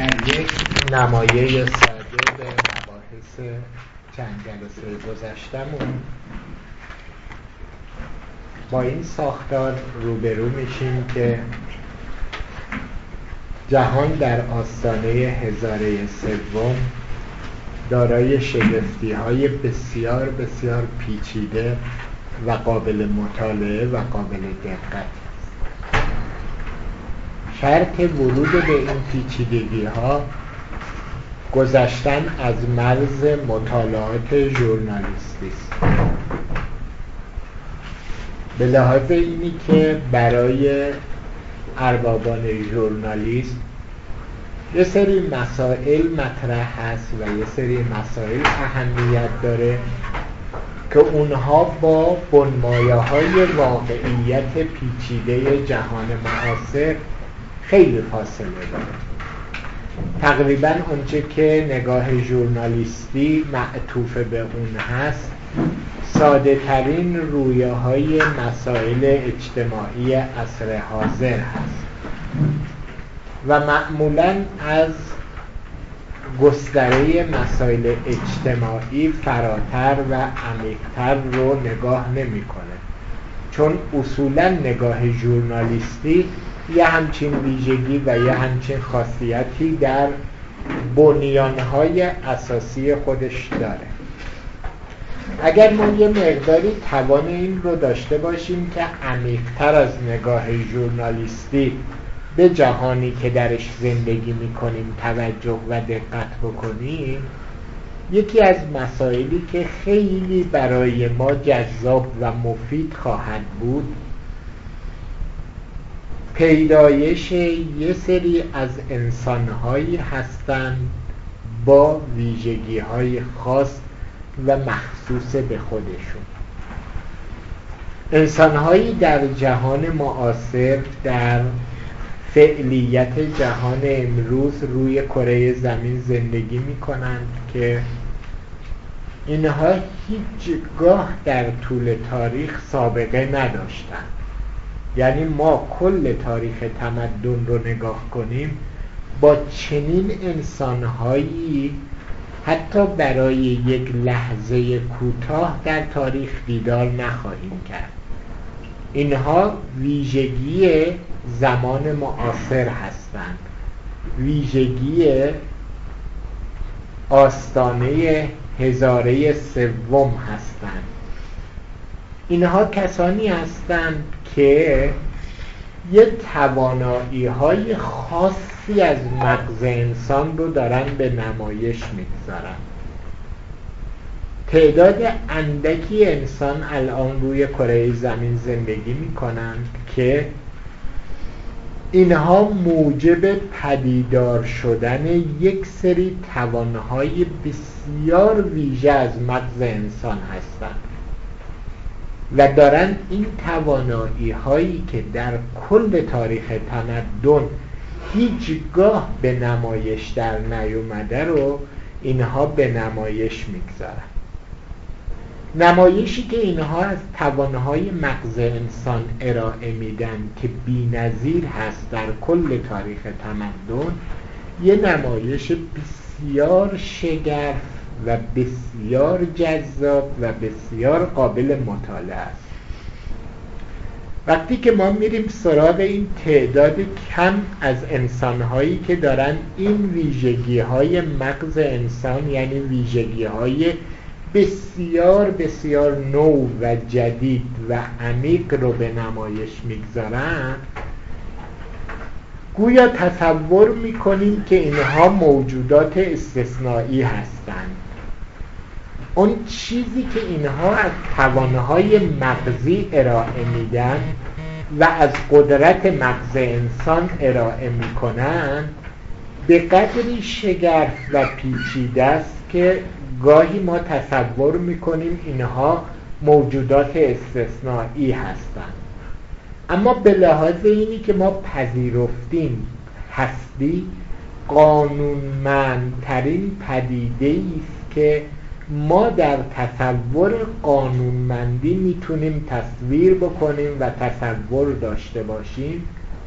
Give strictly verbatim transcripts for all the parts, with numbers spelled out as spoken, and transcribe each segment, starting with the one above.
در یک نمایه ساده به مباحث چند جلسه گذشتمون با این ساختار روبرو میشیم که جهان در آستانه هزاره سوم دارای شگفتی‌های بسیار بسیار پیچیده و قابل مطالعه و قابل دقت است. شرط ورود به این پیچیدگی‌ها گذشتن از مرز مطالعات ژورنالیستی است. به لحاظ اینی که برای اربابان ژورنالیسم یه سری مسائل مطرح هست و یه سری مسائل اهمیت داره که اونها با بنمایه‌های واقعیت پیچیده جهان معاصر خیلی فاصله داره. تقریباً اونچه که نگاه ژورنالیستی معطوف به اون هست ساده ترین رویه های مسائل اجتماعی عصر حاضر هست و معمولاً از گستره مسائل اجتماعی فراتر و عمیق‌تر رو نگاه نمی‌کنه، چون اصولاً نگاه ژورنالیستی یه همچین ویژگی و یه همچین خاصیتی در بنیان‌های اساسی خودش داره. اگر ما یه مقداری توان این رو داشته باشیم که عمیق‌تر از نگاه ژورنالیستی به جهانی که درش زندگی می‌کنیم توجه و دقت بکنیم، یکی از مسائلی که خیلی برای ما جذاب و مفید خواهد بود پیدایش یه سری از انسان‌هایی هستند با ویژگی‌های خاص و مخصوص به خودشون. انسان‌هایی در جهان معاصر، در فعلیت جهان امروز روی کره زمین زندگی می‌کنند که اینها هیچگاه در طول تاریخ سابقه نداشتند. یعنی ما کل تاریخ تمدن رو نگاه کنیم با چنین انسان‌هایی حتی برای یک لحظه کوتاه در تاریخ دیدار نخواهیم کرد. اینها ویژگی زمان معاصر هستند، ویژگی آستانه هزاره سوم هستند. اینها کسانی هستند که یه توانایی‌های خاصی از مغز انسان رو دارن به نمایش میگذارن. تعداد اندکی انسان الان روی کره زمین زندگی میکنند که اینها موجب پدیدار شدن یک سری توانایی بسیار ویژه از مغز انسان هستند و دارن این توانایی هایی که در کل تاریخ تمدن هیچگاه به نمایش در نیومده رو اینها به نمایش میگذارن. نمایشی که اینها از توانهای مغز انسان ارائه میدن که بی‌نظیر هست در کل تاریخ تمدن، یه نمایش بسیار شگرف و بسیار جذاب و بسیار قابل مطالعه است. وقتی که ما میریم سراغ این تعداد کم از انسان‌هایی که دارن این ویژگی‌های مغز انسان، یعنی ویژگی‌های بسیار بسیار نو و جدید و عمیق رو به نمایش میگذارن، گویا تصور میکنیم که اینها موجودات استثنایی هستند. اون چیزی که اینها از توانهای مغزی ارائه میدن و از قدرت مغز انسان ارائه میکنن به قدری شگرف و پیچیده است که گاهی ما تصور میکنیم اینها موجودات استثنایی هستند. اما به لحاظ اینی که ما پذیرفتیم هستی قانونمندترین پدیده‌ای است که ما در تصور قانونمندی میتونیم تصویر بکنیم و تصور داشته باشیم،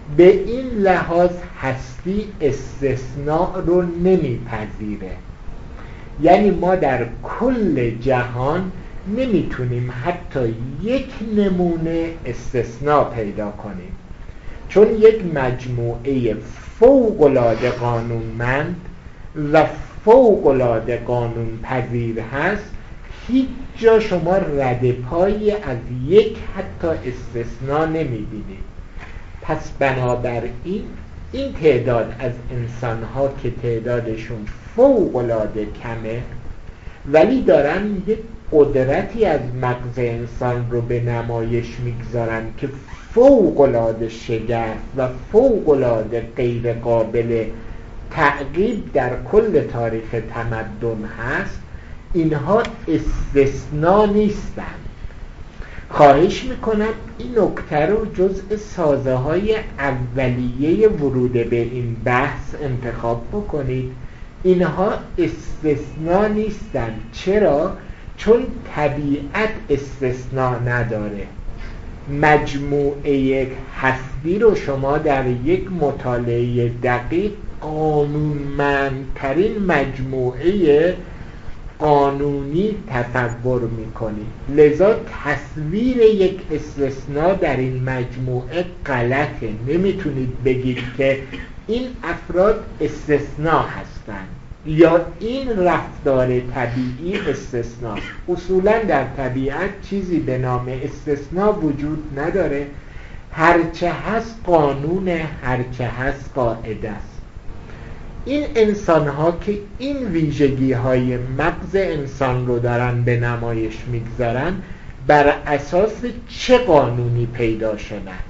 به این لحاظ هستی استثناء رو نمیپذیره. یعنی ما در کل جهان نمیتونیم حتی یک نمونه استثناء پیدا کنیم، چون یک مجموعه فوق‌العاده قانونمند و فوق‌العاده قانون پذیر هست. هیچ جا شما رد پایی از یک حتی استثناء نمیبینید. پس بنابراین این تعداد از انسان‌ها که تعدادشون فوق‌العاده کمه ولی دارن یک قدرتی از مغز انسان رو به نمایش میگذارن که فوق‌العاده شگرف و فوق‌العاده غیر قابل تعقیب در کل تاریخ تمدن هست، اینها استثناء نیستن. خواهش میکنم این نکته رو جزء سازه های اولیه ورود به این بحث انتخاب بکنید. اینها استثناء نیستن. چرا؟ چون طبیعت استثناء نداره. مجموعه هستی رو شما در یک مطالعه دقیق قانونمندترین مجموعه قانونی تصور میکنید. لذا تصویر یک استثناء در این مجموعه غلطه. نمیتونید بگید که این افراد استثناء هستند یا این رفتار طبیعی استثناء. اصولا در طبیعت چیزی به نام استثناء وجود نداره. هرچه هست قانون، هرچه هست قاعده است. این انسان ها که این ویژگی های مغز انسان رو دارن به نمایش میگذارن، بر اساس چه قانونی پیدا شدن؟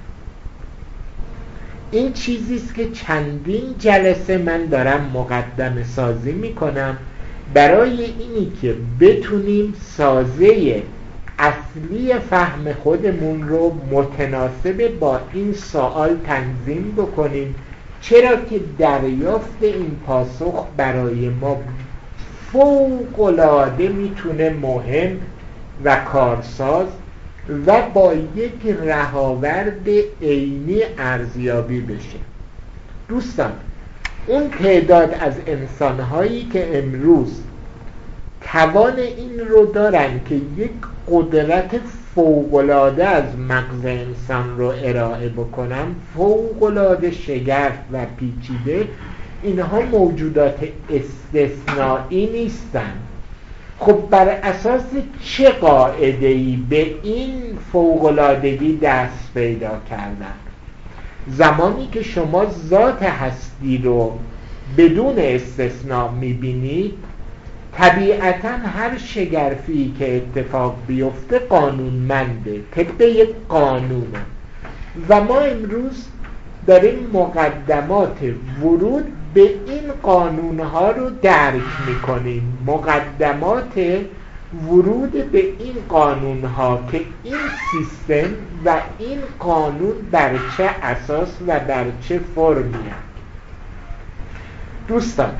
این چیزیست که چندین جلسه من دارم مقدمه سازی میکنم برای اینی که بتونیم سازه اصلی فهم خودمون رو متناسب با این سوال تنظیم بکنیم، چرا که دریافت این پاسخ برای ما فوق‌العاده میتونه مهم و کارساز و با یک رهاورد عینی ارزیابی بشه. دوستان، اون تعداد از انسان‌هایی که امروز توان این رو دارن که یک قدرت فوق‌العاده از مغز انسان رو ارائه بکنن، فوق‌العاده شگرف و پیچیده، اینها موجودات استثنایی نیستن. خب بر اساس چه قاعده‌ای به این فوق‌العادگی دست پیدا کردن؟ زمانی که شما ذات هستی رو بدون استثناء می‌بینید، طبیعتاً هر شگرفی که اتفاق بیفته قانونمنده، طبق یک قانونه و ما امروز داریم مقدمات ورود به این قانونها رو درک میکنیم. مقدمات ورود به این قانونها که این سیستم و این قانون بر چه اساس و بر چه فرمی هست. دوستان،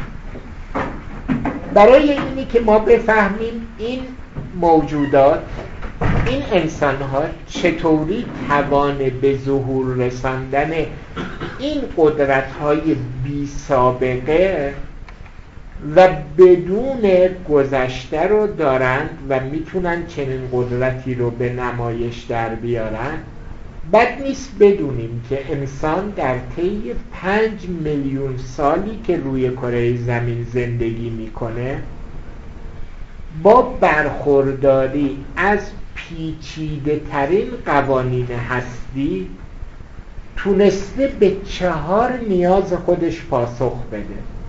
برای اینی که ما بفهمیم این موجودات، این انسان‌ها چطوری توان به ظهور رساندن این قدرت‌های بی سابقه و بدون گذشته رو دارند و میتونن چنین قدرتی رو به نمایش در بیارن، بد نیست بدونیم که انسان در طی پنج میلیون سالی که روی کره زمین زندگی میکنه با برخورداری از پیچیده ترین قوانین هستی تونسته به چهار نیاز خودش پاسخ بده.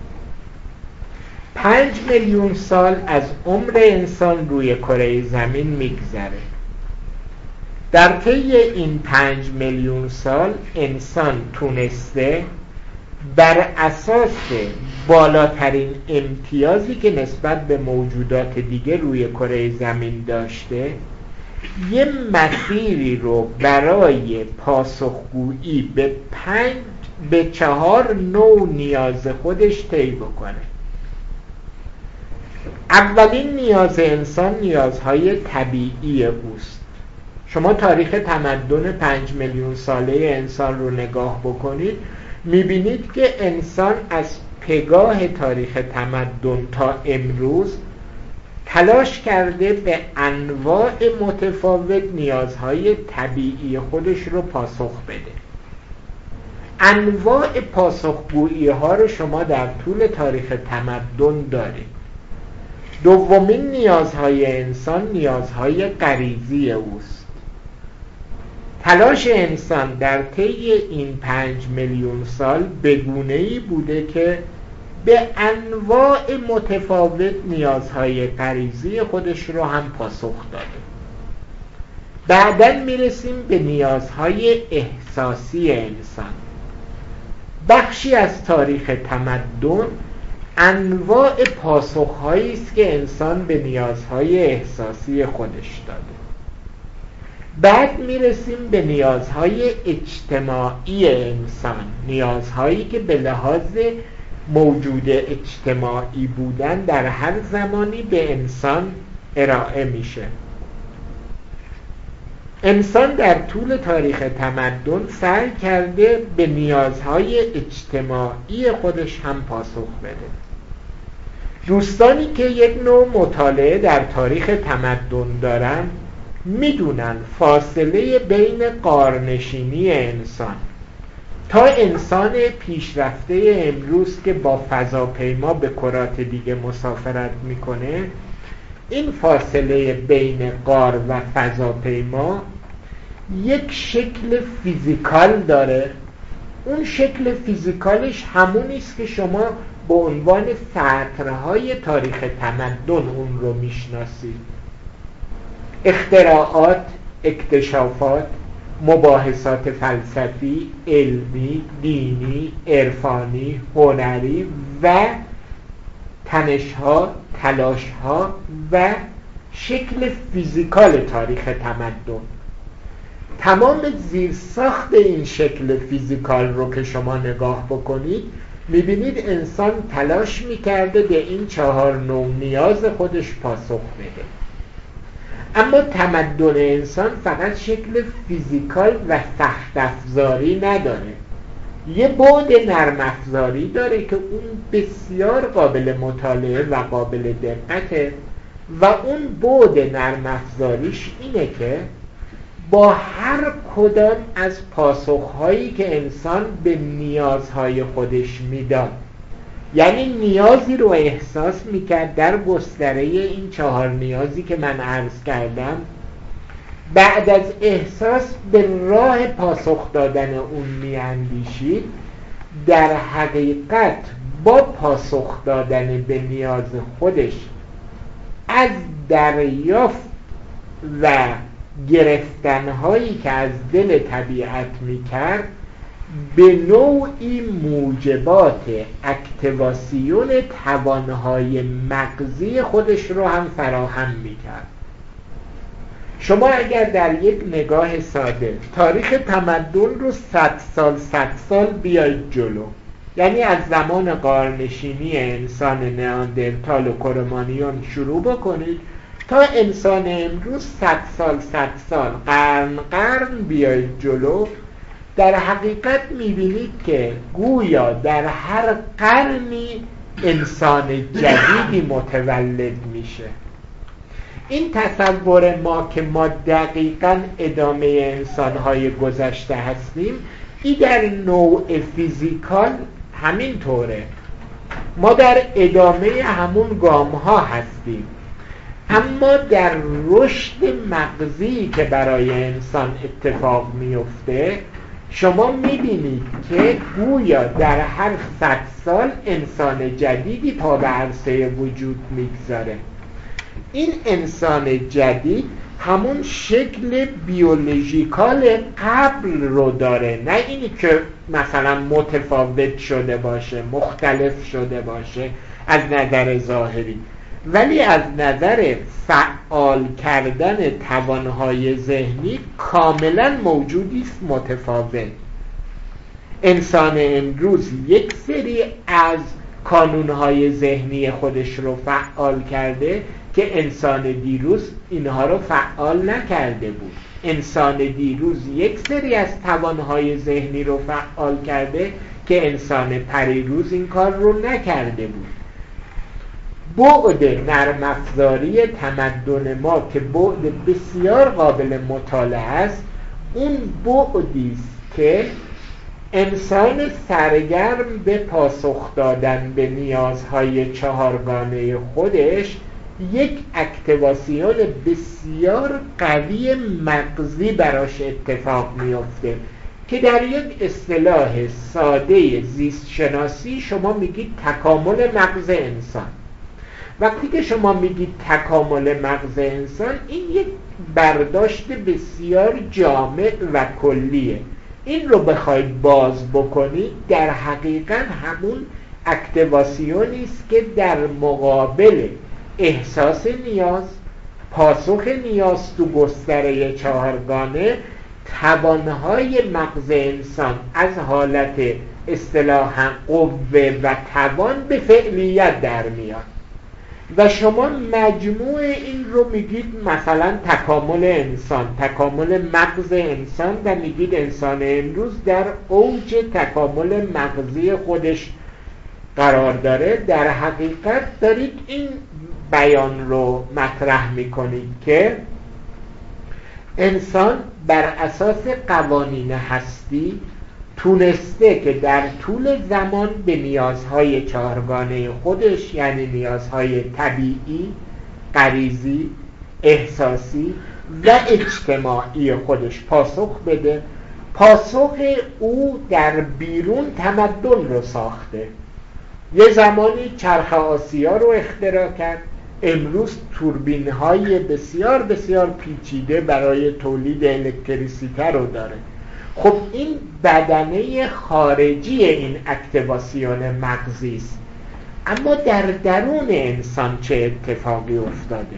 پنج میلیون سال از عمر انسان روی کره زمین میگذره. در طی این پنج میلیون سال انسان تونسته بر اساس بالاترین امتیازی که نسبت به موجودات دیگه روی کره زمین داشته یه مسیری رو برای پاسخگویی به پنج به چهار نوع نیاز خودش طی بکنه. اولین نیاز انسان نیازهای طبیعی اوست. شما تاریخ تمدن پنج میلیون ساله انسان رو نگاه بکنید، میبینید که انسان از پگاه تاریخ تمدن تا امروز تلاش کرده به انواع متفاوت نیازهای طبیعی خودش رو پاسخ بده. انواع پاسخگویی ها رو شما در طول تاریخ تمدن دارید. دومین نیازهای انسان نیازهای غریزی اوست. تلاش انسان در طی این پنج میلیون سال به گونه‌ای بوده که به انواع متفاوت نیازهای غریزی خودش رو هم پاسخ داده. بعداً میرسیم به نیازهای احساسی انسان. بخشی از تاریخ تمدن انواع پاسخهایی است که انسان به نیازهای احساسی خودش داده. بعد میرسیم به نیازهای اجتماعی انسان، نیازهایی که به لحاظ موجود اجتماعی بودن در هر زمانی به انسان ارائه میشه. انسان در طول تاریخ تمدن سعی کرده به نیازهای اجتماعی خودش هم پاسخ بده. دوستانی که یک نوع مطالعه در تاریخ تمدن دارن میدونن فاصله بین غارنشینی انسان تا انسان پیشرفته امروز که با فضاپیما به کرات دیگه مسافرت میکنه، این فاصله بین غار و فضاپیما یک شکل فیزیکال داره. اون شکل فیزیکالش همونی است که شما به عنوان سطرهای تاریخ تمدن اون رو میشناسید. اختراعات، اکتشافات، مباحثات فلسفی، علمی، دینی، عرفانی، هنری و تنش‌ها، تلاش‌ها و شکل فیزیکال تاریخ تمدن. تمام زیرساخت این شکل فیزیکال رو که شما نگاه بکنید میبینید انسان تلاش میکرده به این چهار نوع نیاز خودش پاسخ بده. اما تمدن انسان فقط شکل فیزیکال و سخت افزاری نداره، یه بعد نرم افزاری داره که اون بسیار قابل مطالعه و قابل دقته و اون بعد نرم افزاریش اینه که با هر کدام از پاسخهایی که انسان به نیازهای خودش میداد، یعنی نیازی رو احساس میکرد در گستره این چهار نیازی که من عرض کردم، بعد از احساس به راه پاسخ دادن اون میاندیشید، در حقیقت با پاسخ دادن به نیاز خودش از دریافت و گرفتنهایی که از دل طبیعت میکرد به نوعی موجبات اکتیواسیون توانهای مغزی خودش رو هم فراهم میکرد. شما اگر در یک نگاه ساده تاریخ تمدن رو صد سال صد سال بیایید جلو، یعنی از زمان غارنشینی انسان نئاندرتال و کرومانیون شروع بکنید تا انسان امروز صد سال صد سال قرن قرن بیایید جلو، در حقیقت میبینید که گویا در هر قرنی انسان جدیدی متولد میشه. این تصور ما که ما دقیقاً ادامه انسانهای گذشته هستیم، این در نوع فیزیکال همین طوره. ما در ادامه همون گامها هستیم، اما در رشد مغزی که برای انسان اتفاق میفته شما میبینید که گویا در هر صد سال انسان جدیدی پا به عرصه وجود میگذاره. این انسان جدید همون شکل بیولوژیکال قبل رو داره، نه اینی که مثلا متفاوت شده باشه، مختلف شده باشه از نظر ظاهری، ولی از نظر فعال کردن توانهای ذهنی کاملا موجودی است متفاوت. انسان امروز یک سری از کانونهای ذهنی خودش رو فعال کرده که انسان دیروز اینها رو فعال نکرده بود. انسان دیروز یک سری از توانهای ذهنی رو فعال کرده که انسان پریروز این کار رو نکرده بود. بعد نرم افزاری تمدن ما که بعد بسیار قابل مطالعه است، اون بعدی است که انسان سرگرم به پاسخ دادن به نیازهای چهارگانه خودش یک اکتیواسیون بسیار قوی مغزی براش اتفاق میفته که در یک اصطلاح ساده زیست شناسی شما میگید تکامل مغز انسان. وقتی که شما میگید تکامل مغز انسان، این یک برداشت بسیار جامع و کلیه. این رو بخواید باز بکنید در حقیقت همون اکتیواسیونی است که در مقابل احساس نیاز، پاسخ نیاز تو گستره چهارگانه، توانهای مغز انسان از حالت اصطلاحاً قوه و توان به فعلیت در میاد و شما مجموع این رو میگید مثلا تکامل انسان، تکامل مغز انسان، و میگید انسان امروز در اوج تکامل مغزی خودش قرار داره. در حقیقت دارید این بیان رو مطرح میکنید که انسان بر اساس قوانین هستی تونسته که در طول زمان به نیازهای چهارگانه خودش، یعنی نیازهای طبیعی، غریزی، احساسی و اجتماعی خودش پاسخ بده. پاسخ او در بیرون تمدن رو ساخته. یه زمانی چرخ آسیا رو اختراع کرد، امروز توربین های بسیار بسیار پیچیده برای تولید الکتریسیته رو داره. خب این بدنه خارجی این اکتیواسیون مغزی است، اما در درون انسان چه اتفاقی افتاده؟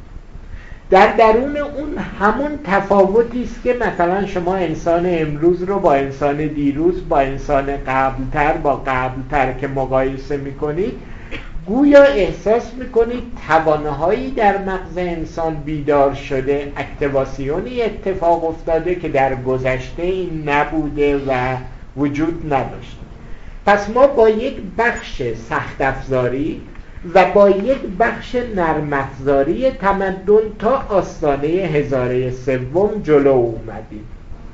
در درون اون همون تفاوتی است که مثلا شما انسان امروز رو با انسان دیروز، با انسان قبلتر، با قبلتر که مقایسه میکنید، گویا احساس میکنید توانهایی در مغز انسان بیدار شده، اکتیواسیونی اتفاق افتاده که در گذشته این نبوده و وجود نداشته. پس ما با یک بخش سخت افزاری و با یک بخش نرم افزاری تمدن تا آستانه هزاره سوم جلو اومدیم.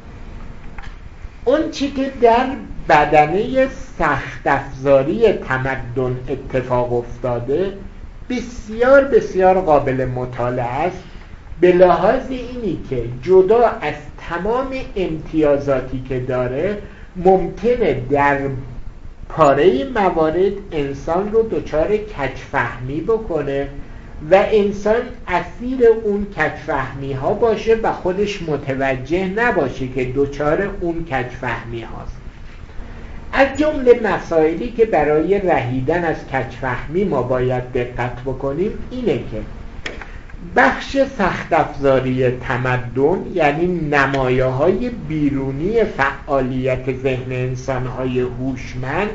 اون چی که در بدنه سخت افزاری تمدن اتفاق افتاده بسیار بسیار قابل مطالعه است، به لحاظ اینی که جدا از تمام امتیازاتی که داره ممکنه در پاره موارد انسان رو دچار کج‌فهمی بکنه و انسان اسیر اون کج‌فهمی ها باشه و خودش متوجه نباشه که دچار اون کج‌فهمی هاست. از جمله مسائلی که برای رهیدن از کج‌فهمی ما باید دقت بکنیم اینه که بخش سخت افزاری تمدن، یعنی نمایه‌های بیرونی فعالیت ذهن انسان‌های هوشمند،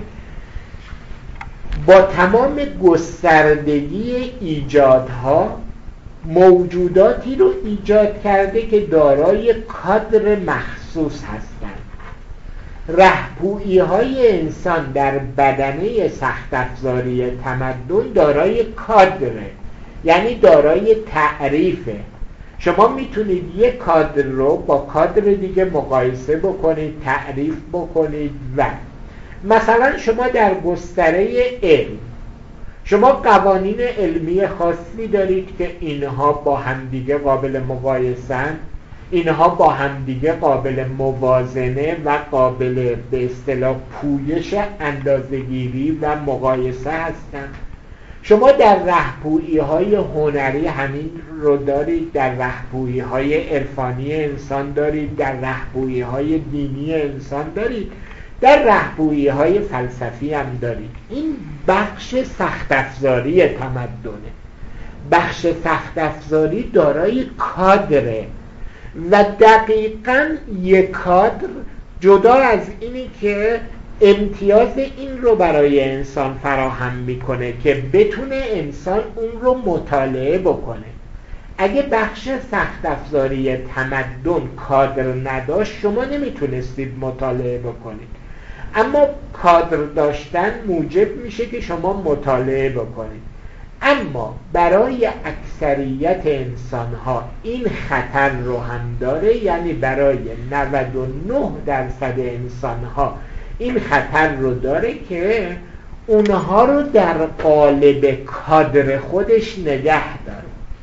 با تمام گستردگی ایجادها موجوداتی رو ایجاد کرده که دارای کادر مخصوص هستند. رهپویی های انسان در بدنه سخت افزاری تمدن دارای کادره، یعنی دارای تعریفه. شما میتونید یک کادر رو با کادر دیگه مقایسه بکنید، تعریف بکنید و مثلا شما در گستره علم شما قوانین علمی خاصی دارید که اینها با همدیگه قابل مقایسه‌اند، اینها با همدیگه قابل موازنه و قابل به اصطلاح پویش اندازه‌گیری و مقایسه هستند. شما در رهپویی‌های هنری همین رو دارید، در رهپویی‌های عرفانی انسان دارید، در رهپویی‌های دینی انسان دارید، در رهپویی‌های فلسفی هم دارید. این بخش سخت افزاری تمدنه. بخش سخت افزاری دارای کادره و دقیقاً یک کادر جدا از اینی که امتیاز این رو برای انسان فراهم میکنه که بتونه انسان اون رو مطالعه بکنه. اگه بخش سخت افزاری تمدن کادر نداشت شما نمیتونستید مطالعه بکنید، اما کادر داشتن موجب میشه که شما مطالعه بکنید. اما برای اکثریت انسان ها این خطر رو هم داره، یعنی برای نود و نه درصد انسان ها این خطر رو داره که اونها رو در قالب کادر خودش نگه داره.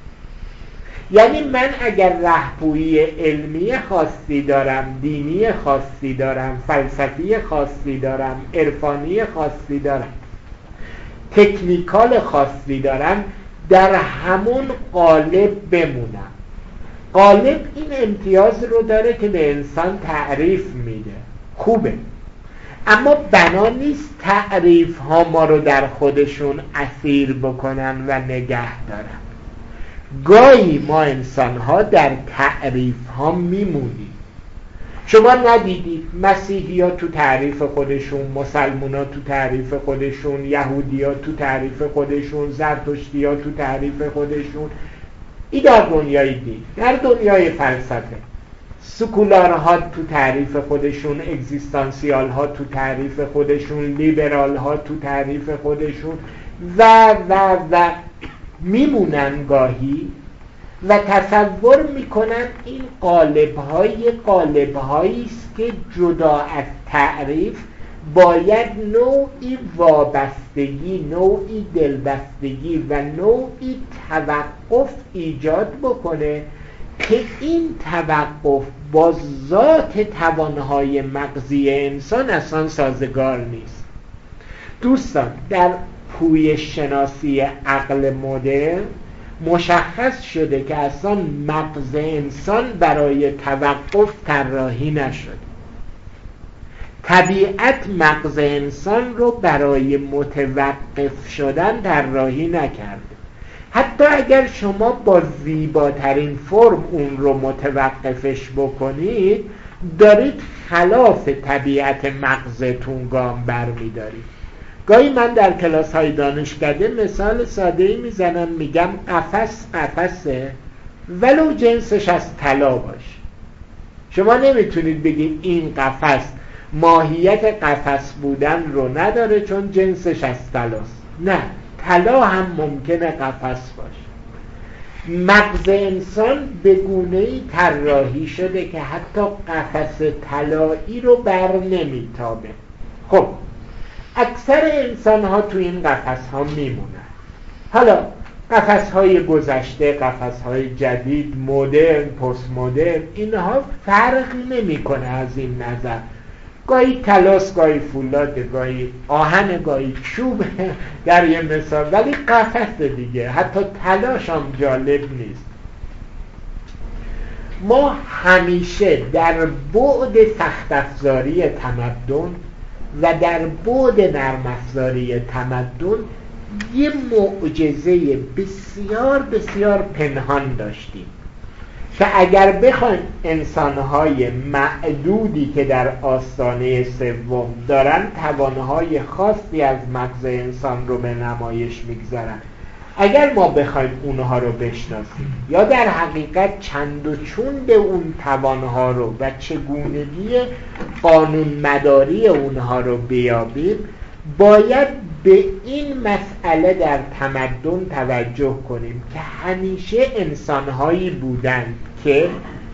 یعنی من اگر رهپویی علمی خاصی دارم، دینی خاصی دارم، فلسفی خاصی دارم، عرفانی خاصی دارم، تکنیکال خاصی دارم، در همون قالب بمونم. قالب این امتیاز رو داره که به انسان تعریف میده، خوبه، اما بنا نیست تعریف ها ما رو در خودشون اسیر بکنن و نگه دارن. گاهی ما انسان ها در تعریف ها میمونیم. شما ندیدید مسیحی ها تو تعریف خودشون، مسلمان ها تو تعریف خودشون، یهودی ها تو تعریف خودشون، زرتشتی ها تو تعریف خودشون، این در دنیای دین، در دنیای فلسفه سکولار ها تو تعریف خودشون، اگزیستانسیال ها تو تعریف خودشون، لیبرال ها تو تعریف خودشون و و و میمونن گاهی و تصور میکنن این قالب های قالب هایی است که جدا از تعریف باید نوعی وابستگی، نوعی دلبستگی و نوعی توقف ایجاد بکنه که این توقف با ذات توانهای مغزی انسان اصلا سازگار نیست. دوستان، در پویش شناسی عقل مدرن مشخص شده که اصلا مغز انسان برای توقف طراحی نشده. طبیعت مغز انسان رو برای متوقف شدن طراحی نکرده. حتی اگر شما با زیباترین فرم اون رو متوقفش بکنید، دارید خلاف طبیعت مغزتون گام برمی‌دارید. گاهی من در کلاس های دانشکده مثال ساده‌ای میزنم، میگم قفس قفسه ولو جنسش از طلا باشه. شما نمیتونید بگید این قفس ماهیت قفس بودن رو نداره چون جنسش از طلاست. نه، طلا هم ممکنه قفس باشه. مغز انسان به گونه‌ای طراحی شده که حتی قفس طلایی رو بر نمیتابه. خب اکثر انسان ها تو این قفس ها میمونن. حالا قفس های گذشته، قفس های جدید، مدرن، پست مدرن، اینها فرقی نمی کنه از این نظر. گاهی طلاست، گاهی فولاده، گاهی آهن، گاهی چوب در یه مثال، ولی قفس دیگه، حتی طلاش هم جالب نیست. ما همیشه در بعد سخت افزاری تمدن و در بعد نرم افزاری تمدن یه معجزه بسیار بسیار پنهان داشتیم که اگر بخوایم انسانهای معدودی که در آستانه سوم دارن توانهای خاصی از مغز انسان رو به نمایش میگذارن، اگر ما بخوایم اونها رو بشناسیم یا در حقیقت چند و چوند اون توانها رو و چگونگی قانون مداری اونها رو بیابیم، باید به این مسئله در تمدن توجه کنیم که همیشه انسانهایی بودند که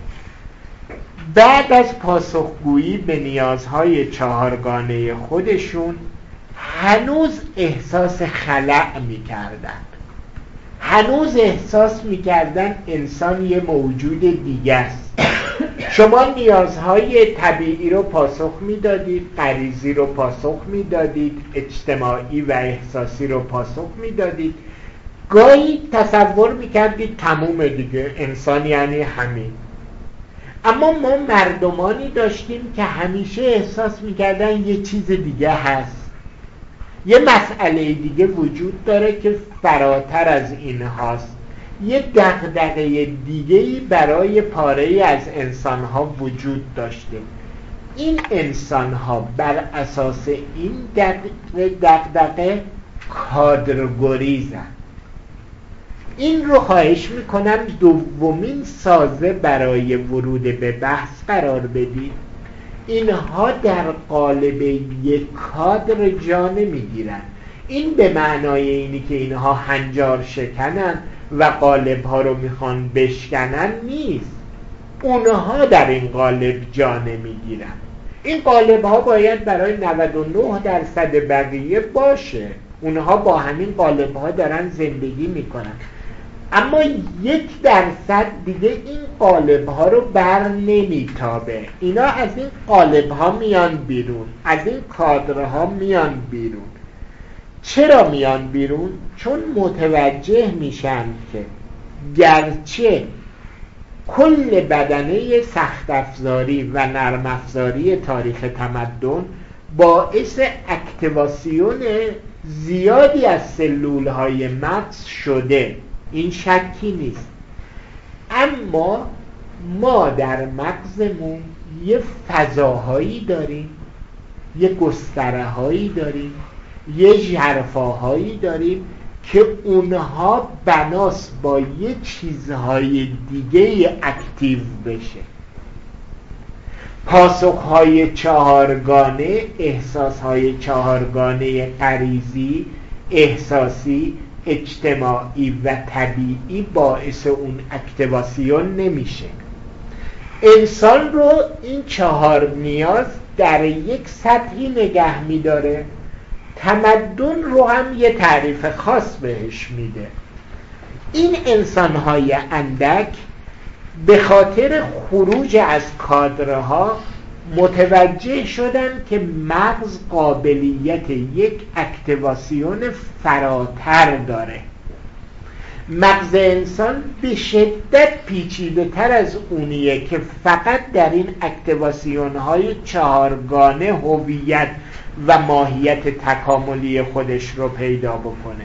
بعد از پاسخگویی به نیازهای چهارگانه خودشون هنوز احساس خلأ می‌کردند. هنوز احساس می‌کردن انسان یه موجود دیگه است. شما نیازهای طبیعی رو پاسخ میدادید، غریزی رو پاسخ میدادید، اجتماعی و احساسی رو پاسخ میدادید. گاهی تصور میکردید تموم دیگه، انسان یعنی همین. اما ما مردمانی داشتیم که همیشه احساس میکردن یه چیز دیگه هست، یه مسئله دیگه وجود داره که فراتر از این هاست، یه دغدغه دیگه‌ای برای پاره‌ای از انسان‌ها وجود داشته. این انسان‌ها بر اساس این دغدغه کادرگریزن. این رو خواهش میکنم دومین سازه برای ورود به بحث قرار بدید. اینها در قالب یک کادر جا نمیگیرن. این به معنای اینی که اینها هنجار شکنن و قالب ها رو میخوان بشکنن نیست. اونها در این قالب جا نمیگیرن. این قالب ها باید برای نود و نه درصد بقیه باشه. اونها با همین قالب ها دارن زندگی میکنن، اما یک درصد دیگه این قالب ها رو بر نمیتابه. اینا از این قالب ها میان بیرون، از این کادرها میان بیرون. چرا میان بیرون؟ چون متوجه میشن که گرچه کل بدنه سخت افزاری و نرم افزاری تاریخ تمدن باعث اکتیواسیون زیادی از سلول های مغز شده، این شکی نیست، اما ما در مغزمون یه فضاهایی داریم، یه گستره هایی داریم، یه ژرفاهایی داریم که اونها بناس با یه چیزهای دیگه اکتیو بشه. پاسخهای چهارگانه، احساسهای چهارگانه غریزی، احساسی، اجتماعی و طبیعی باعث اون اکتیواسیون نمیشه. انسان رو این چهار نیاز در یک سطحی نگه میداره. تمدن رو هم یه تعریف خاص بهش میده. این انسانهای اندک به خاطر خروج از کادرها متوجه شدن که مغز قابلیت یک اکتیواسیون فراتر داره. مغز انسان به شدت پیچیده تر از اونیه که فقط در این اکتیواسیون های چهارگانه هویت و ماهیت تکاملی خودش رو پیدا بکنه.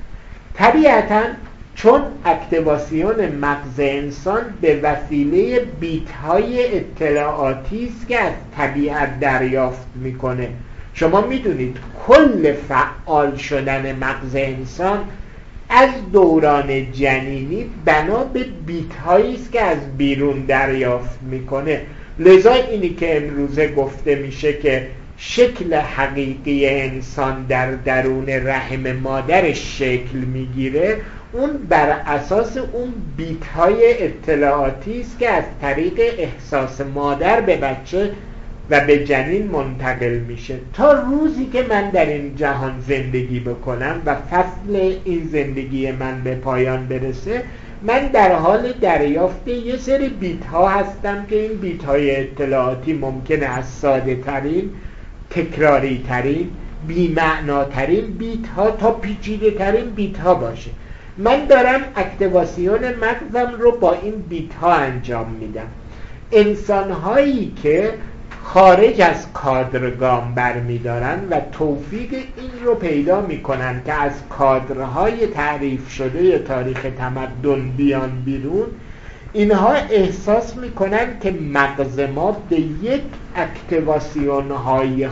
طبیعتاً چون اکتیواسیون مغز انسان به وسیله بیت های اطلاعاتی است که از طبیعت دریافت میکنه. شما میدونید کل فعال شدن مغز انسان از دوران جنینی بنا به بیت هایی است که از بیرون دریافت میکنه. لذا اینی که امروزه گفته میشه که شکل حقیقی انسان در درون رحم مادرش شکل میگیره، اون بر اساس اون بیت های اطلاعاتی است که از طریق احساس مادر به بچه و به جنین منتقل میشه. تا روزی که من در این جهان زندگی بکنم و فصل این زندگی من به پایان برسه، من در حال دریافت یه سری بیت ها هستم که این بیت های اطلاعاتی ممکنه از ساده ترین، تکراری ترین، بی‌معناترین بیت ها تا پیچیده ترین بیت ها باشه. من دارم اکتیواسیون مغزم رو با این بیت ها انجام میدم. انسان هایی که خارج از کادر گام برمیدارن و توفیق این رو پیدا میکنن که از کادرهای تعریف شده تاریخ تمدن بیان بیرون، اینها احساس میکنن که مغز ما به یک اکتیواسیون های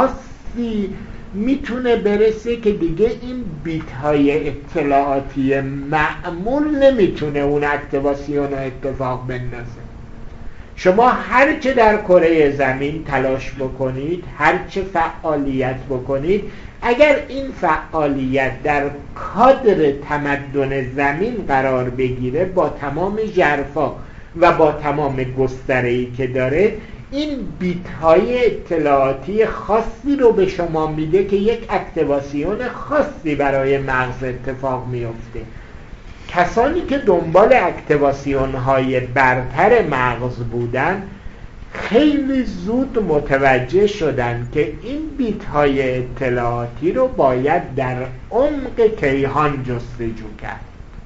خاصی میتونه برسه که دیگه این بیت های اطلاعاتی معمول نمیتونه اون اکتیواسیون رو اتفاق بندازه. شما هرچه در کره زمین تلاش بکنید، هرچه فعالیت بکنید، اگر این فعالیت در کادر تمدن زمین قرار بگیره، با تمام ژرفا و با تمام گستره‌ای که داره، این بیت های اطلاعاتی خاصی رو به شما میده که یک اکتیواسیون خاصی برای مغز اتفاق میفته. کسانی که دنبال اکتیواسیون های برتر مغز بودن خیلی زود متوجه شدن که این بیت های اطلاعاتی رو باید در عمق کیهان جستجو کرد.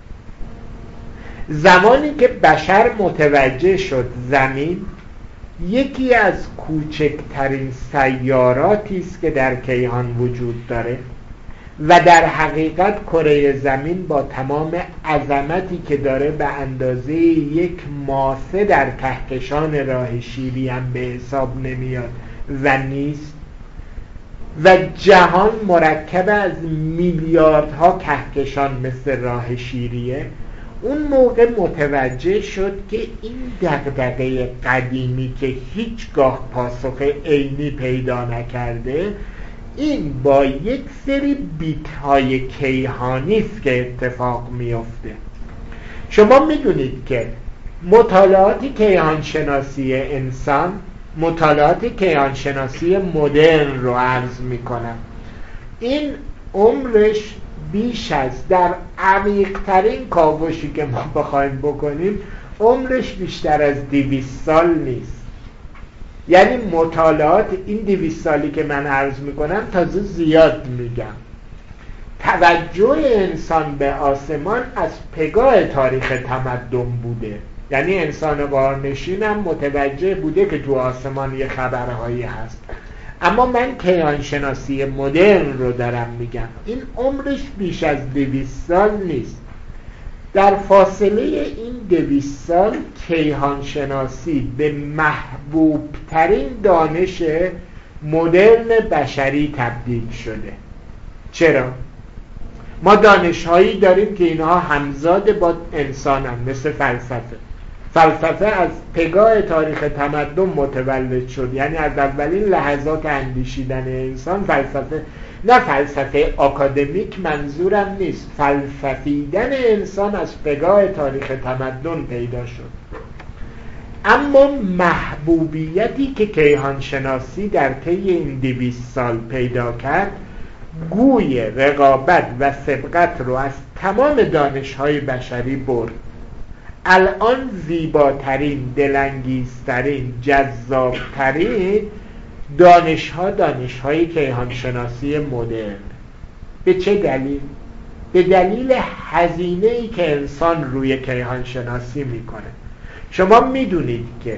زمانی که بشر متوجه شد زمین یکی از کوچکترین سیاراتی است که در کیهان وجود داره و در حقیقت کره زمین با تمام عظمتی که داره به اندازه یک ماسه در کهکشان راه شیری هم به حساب نمیاد و نیست، و جهان مرکب از میلیاردها کهکشان مثل راه شیریه، اون موقع متوجه شد که این دغدغه قدیمی که هیچگاه پاسخ عینی پیدا نکرده، این با یک سری بیت های کیهانی است که اتفاق میفته. شما میدونید که مطالعات کیهانشناسی انسان، مطالعات کیهانشناسی مدرن رو عرض میکنم، این عمرش بیش از، در عمیق‌ترین کاوشی که ما بخوایم بکنیم، عمرش بیشتر از دویست سال نیست. یعنی مطالعات این دویست سالی که من عرض میکنم تازه زیاد میگم. توجه انسان به آسمان از پگاه تاریخ تمدن بوده، یعنی انسان غارنشین هم متوجه بوده که تو آسمان یه خبرهایی هست، اما من کیهانشناسی مدرن رو دارم میگم. این عمرش بیش از دویست سال نیست. در فاصله این دویست سال کیهانشناسی به محبوب ترین دانش مدرن بشری تبدیل شده. چرا؟ ما دانش‌هایی داریم که اینها همزاد با انسان هم، مثل فلسفه. فلسفه از پگاه تاریخ تمدن متولد شد، یعنی از اولین لحظات اندیشیدن انسان فلسفه، نه فلسفه آکادمیک منظورم نیست، فلسفیدن انسان از پگاه تاریخ تمدن پیدا شد. اما محبوبیتی که کیهانشناسی در طی این دویست سال پیدا کرد، گوی رقابت و سبقت رو از تمام دانش‌های بشری برد. الان زیباترین، دلانگیزترین، جذابترین دانش‌ها دانش‌های کیهانشناسی مدرن. به چه دلیل؟ به دلیل هزینه‌ای که انسان روی کیهانشناسی میکنه. شما میدونید که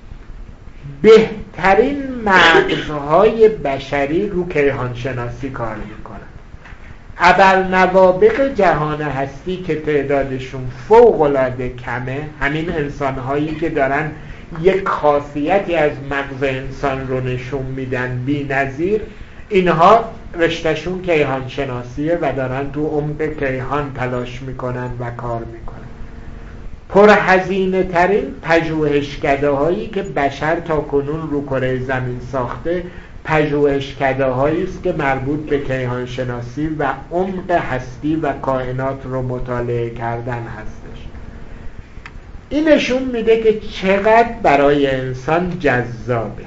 بهترین مغزهای بشری رو کیهانشناسی کار میکنن. ابرنوابغ جهان هستی که تعدادشون فوق‌العاده کمه، همین انسانهایی که دارن یک خاصیتی از مغز انسان رو نشون میدن بی‌نظیر، اینها رشتهشون کیهانشناسیه و دارن تو عمق کیهان تلاش میکنن و کار میکنن. پرهزینه ترین پژوهشکده هایی که بشر تا کنون رو کره زمین ساخته، پژوهشکده هایی است که مربوط به کیهانشناسی و عمق هستی و کائنات رو مطالعه کردن هستش. این نشون میده که چقدر برای انسان جذابه.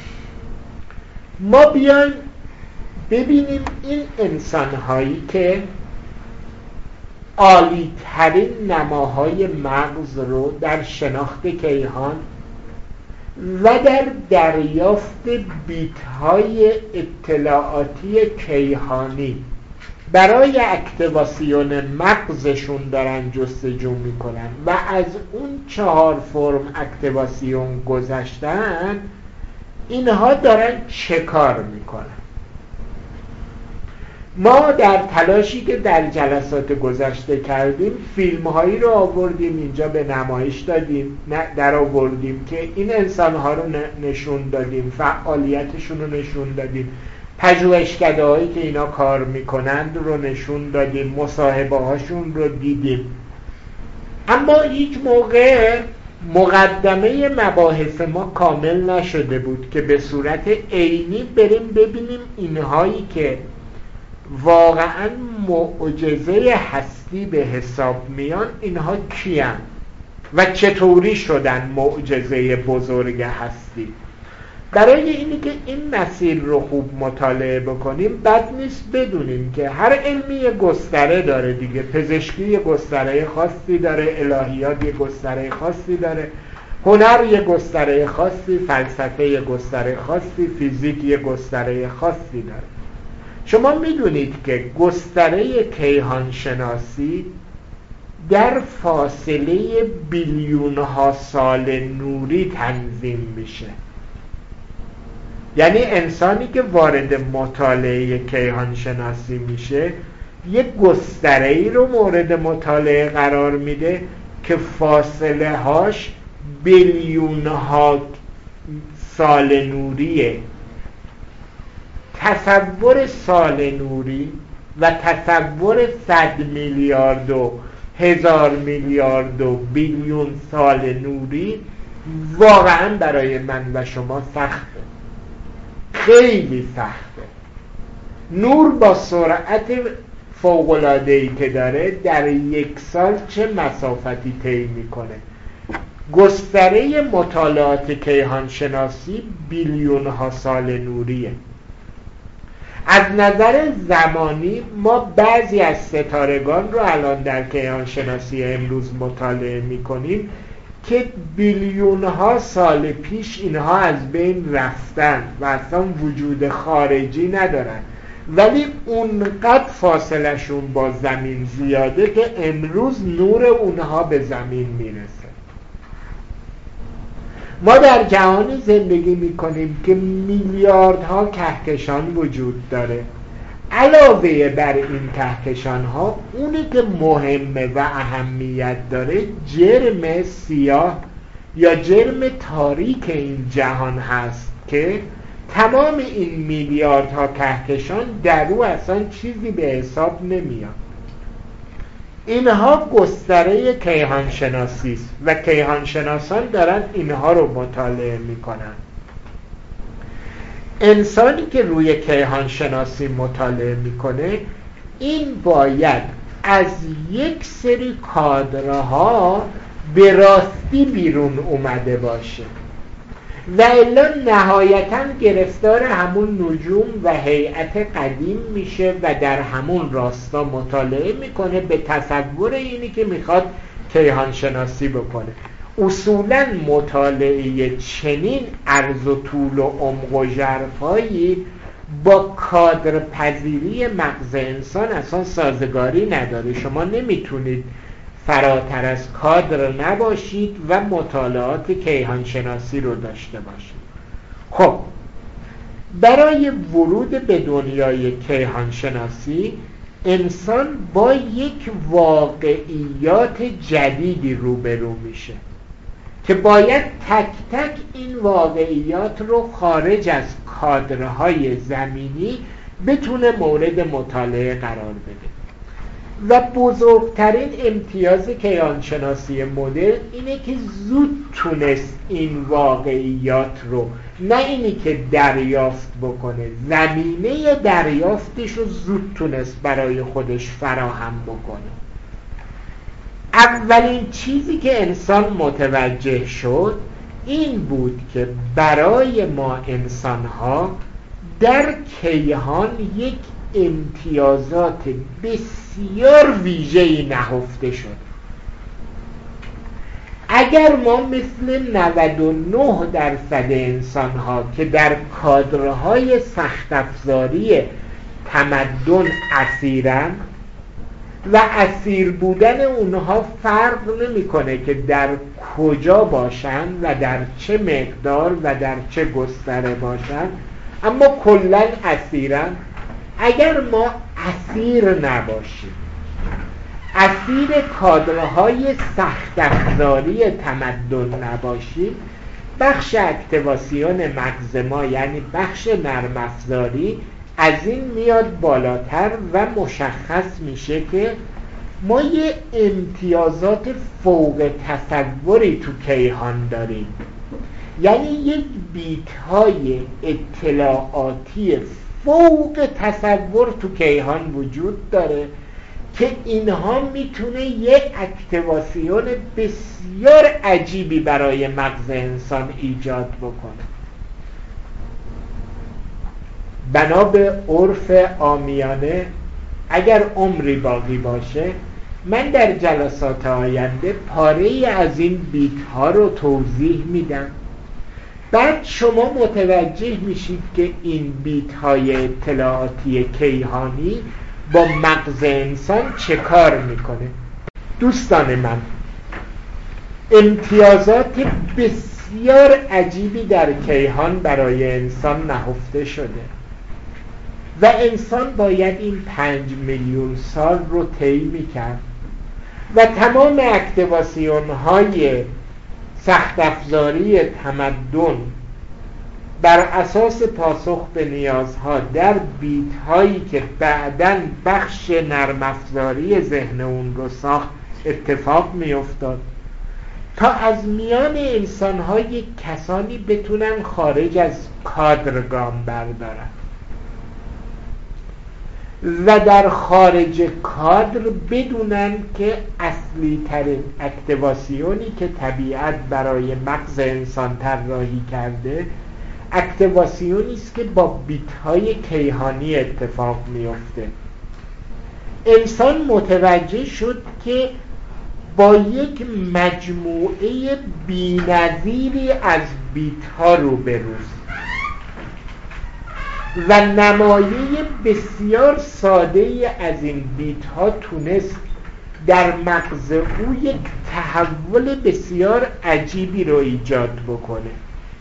ما بیایم ببینیم این انسان هایی که عالی ترین نماهای مغز رو در شناخت کیهان و در دریافت بیت های اطلاعاتی کیهانی برای اکتیواسیون مغزشون دارن جستجو میکنن و از اون چهار فرم اکتیواسیون گذشتن، اینها دارن چه کار میکنن؟ ما در تلاشی که در جلسات گذشته کردیم فیلم هایی رو آوردیم اینجا به نمایش دادیم، در آوردیم که این انسان ها رو نشون دادیم، فعالیتشون رو نشون دادیم، پژوهشکده هایی که اینا کار میکنند رو نشون دادیم، مصاحبه هاشون رو دیدیم. اما هیچ موقع مقدمه مباحث ما کامل نشده بود که به صورت عینی بریم ببینیم اینهایی که واقعا معجزه هستی به حساب میان، اینها کیان و چطوری شدن معجزه بزرگ هستی. برای اینی که این مسیر رو خوب مطالعه بکنیم بد نیست بدونیم که هر علمی یه گستره داره دیگه. پزشکی یه گستره خاصی داره، الهیات یه گستره خاصی داره، هنر یه گستره خاصی، فلسفه یه گستره خاصی، فیزیک یه گستره خاصی داره. شما میدونید که گستره کیهانشناسی در فاصله بیلیون ها سال نوری تنظیم میشه. یعنی انسانی که وارد مطالعه کیهانشناسی میشه یک گستره ای رو مورد مطالعه قرار میده که فاصله هاش بیلیون ها سال نوریه. تصور سال نوری و تصور صد میلیارد و هزار میلیارد و بیلیون سال نوری واقعا برای من و شما سخته، خیلی سخته. نور با سرعت فوق‌العاده‌ای که داره در یک سال چه مسافتی طی میکنه. گستره مطالعات کیهانشناسی بیلیون ها سال نوریه. از نظر زمانی ما بعضی از ستارگان رو الان در کیهانشناسی امروز مطالعه میکنیم که بیلیون ها سال پیش اینها از بین رفتن و اصلا وجود خارجی ندارن، ولی اونقدر فاصله شون با زمین زیاده که امروز نور اونها به زمین میرسه. ما در جهانی زندگی میکنیم که میلیاردها کهکشان وجود داره. علاوه بر این کهکشان ها، اونی که مهمه و اهمیت داره جرم سیاه یا جرم تاریک این جهان هست که تمام این میلیاردها کهکشان در او اصلا چیزی به حساب نمیاد. اینها گستره کیهانشناسی است و کیهانشناسان دارن اینها رو مطالعه میکنن. انسانی که روی کیهانشناسی مطالعه میکنه این باید از یک سری کادرها به راستی بیرون اومده باشه و الا نهایتا گرفتار همون نجوم و هیئت قدیم میشه و در همون راستا مطالعه میکنه به تصور اینی که میخواد کیهانشناسی بکنه. اصولا مطالعه چنین عرض و طول و عمق و ژرفایی با کادر پذیری مغز انسان اصلا سازگاری نداره. شما نمیتونید فراتر از کادر نباشید و مطالعات کیهانشناسی رو داشته باشید. خب برای ورود به دنیای کیهانشناسی انسان با یک واقعیات جدیدی روبرو میشه که باید تک تک این واقعیات رو خارج از کادرهای زمینی بتونه مورد مطالعه قرار بده. و بزرگترین امتیاز کیهانشناسی مدرن اینه که زود تونست این واقعیات رو، نه اینی که دریافت بکنه، زمینه دریافتش رو زود تونست برای خودش فراهم بکنه. اولین چیزی که انسان متوجه شد این بود که برای ما انسان‌ها در کیهان یک امتیازات بسیار ویژه‌ای نهفته شد. اگر ما مثل نود و نه درصد انسان‌ها که در کادرهای سخت افزاری تمدن اسیرن و اسیر بودن اونها فرق نمی‌کنه که در کجا باشن و در چه مقدار و در چه گستره باشن، اما کلاً اسیرن. اگر ما اسیر نباشیم، اسیر کادرهای سخت افزاری تمدن نباشیم، بخش اکتیواسیون مغز ما یعنی بخش نرم افزاری از این میاد بالاتر و مشخص میشه که ما یه امتیازات فوق تصوری تو کیهان داریم. یعنی یک بیت های اطلاعاتی فوق تصور تو کیهان وجود داره که اینها میتونه یک اکتیواسیون بسیار عجیبی برای مغز انسان ایجاد بکنه. بنا به عرف عامیانه اگر عمری باقی باشه من در جلسات آینده پاره‌ای از این بیت ها رو توضیح میدم. بعد شما متوجه میشید که این بیت های اطلاعاتی کیهانی با مغز انسان چه کار میکنه. دوستان من، امتیازات بسیار عجیبی در کیهان برای انسان نهفته شده و انسان باید این پنج میلیون سال رو طی میکرد و تمام اکتیواسیون های سخت افزاری تمدن بر اساس پاسخ به نیازها در بیت هایی که بعداً بخش نرم افزاری ذهن اون رو ساخت اتفاق می افتاد تا از میان انسان ها یک کسانی بتونن خارج از کادر گام بردارن و در خارج کادر بدونن که اصلی ترین اکتیواسیونی که طبیعت برای مغز انسان طراحی کرده اکتیواسیونی است که با بیت های کیهانی اتفاق میفته. انسان متوجه شد که با یک مجموعه بی‌نظیری از بیت ها روبروست و نمایه بسیار ساده از این بیت ها تونست در مغز او یک تحول بسیار عجیبی رو ایجاد بکنه.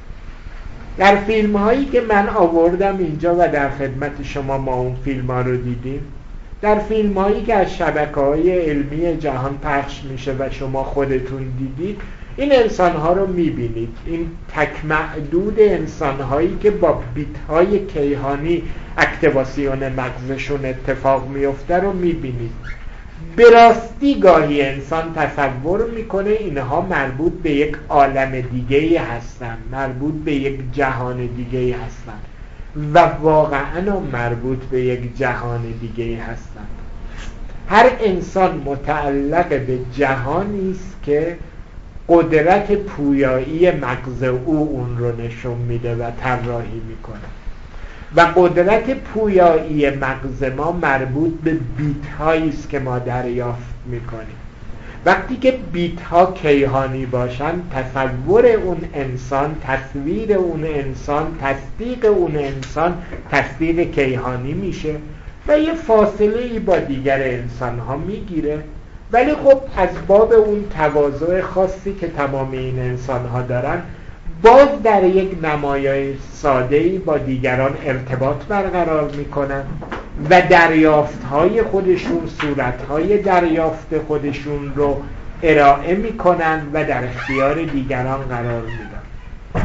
در فیلم هایی که من آوردم اینجا و در خدمت شما ما اون فیلم ها رو دیدیم، در فیلم هایی که از شبکه های علمی جهان پخش میشه و شما خودتون دیدید، این انسان ها رو میبینید، این تک معدود انسان هایی که با بیت های کیهانی اکتیواسیون مغزشون اتفاق میفته رو میبینید. به راستی گاهی انسان تصور میکنه اینها مربوط به یک عالم دیگه‌ای هستن، مربوط به یک جهان دیگه‌ای هستن و واقعا مربوط به یک جهان دیگه‌ای هستن. هر انسان متعلق به جهانی است که قدرت پویایی مغز او اون رو نشون میده و طراحی میکنه و قدرت پویایی مغز ما مربوط به بیت هایی است که ما دریافت میکنیم. وقتی که بیت ها کیهانی باشن، تصور اون انسان، تصویر اون انسان، تصدیق اون انسان تصدیق کیهانی میشه و یه فاصله ای با دیگر انسان ها میگیره، ولی خب از باب اون تواضع خاصی که تمام این انسان ها دارن باز در یک نمایش ساده‌ای با دیگران ارتباط برقرار میکنن و دریافت‌های خودشون، صورت‌های دریافت خودشون رو ارائه میکنن و در اختیار دیگران قرار میدن.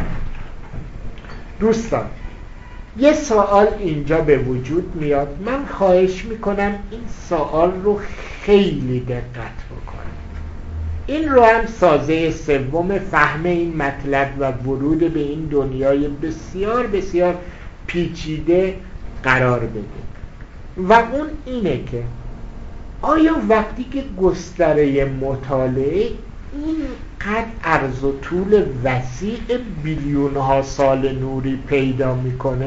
دوستان، یه سوال اینجا به وجود میاد، من خواهش میکنم این سوال رو خیلی دقت بکنید. این رو هم سازه سوم فهم این مطلب و ورود به این دنیای بسیار بسیار پیچیده قرار بده و اون اینه که آیا وقتی که گستره مطالعه اینقدر عرض و طول وسیع بیلیون ها سال نوری پیدا میکنه،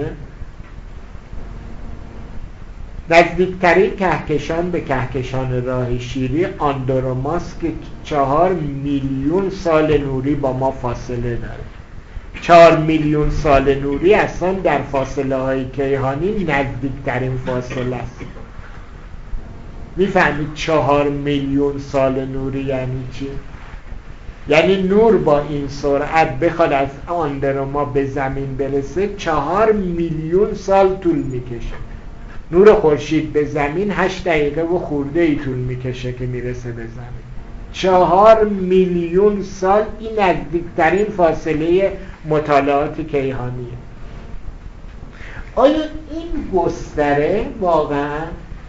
نزدیکترین کهکشان به کهکشان راه شیری آندروماس که چهار میلیون سال نوری با ما فاصله داره، چهار میلیون سال نوری اصلا در فاصله های کیهانی نزدیکترین فاصله است. میفهمید چهار میلیون سال نوری یعنی چی؟ یعنی نور با این سرعت بخواد از آندروما به زمین برسه چهار میلیون سال طول میکشه. نور خورشید به زمین هشت دقیقه و خورده ای طول میکشه که میرسه به زمین. چهار میلیون سال این نزدیکترین فاصله مطالعات کیهانیه. آیا این گستره واقعا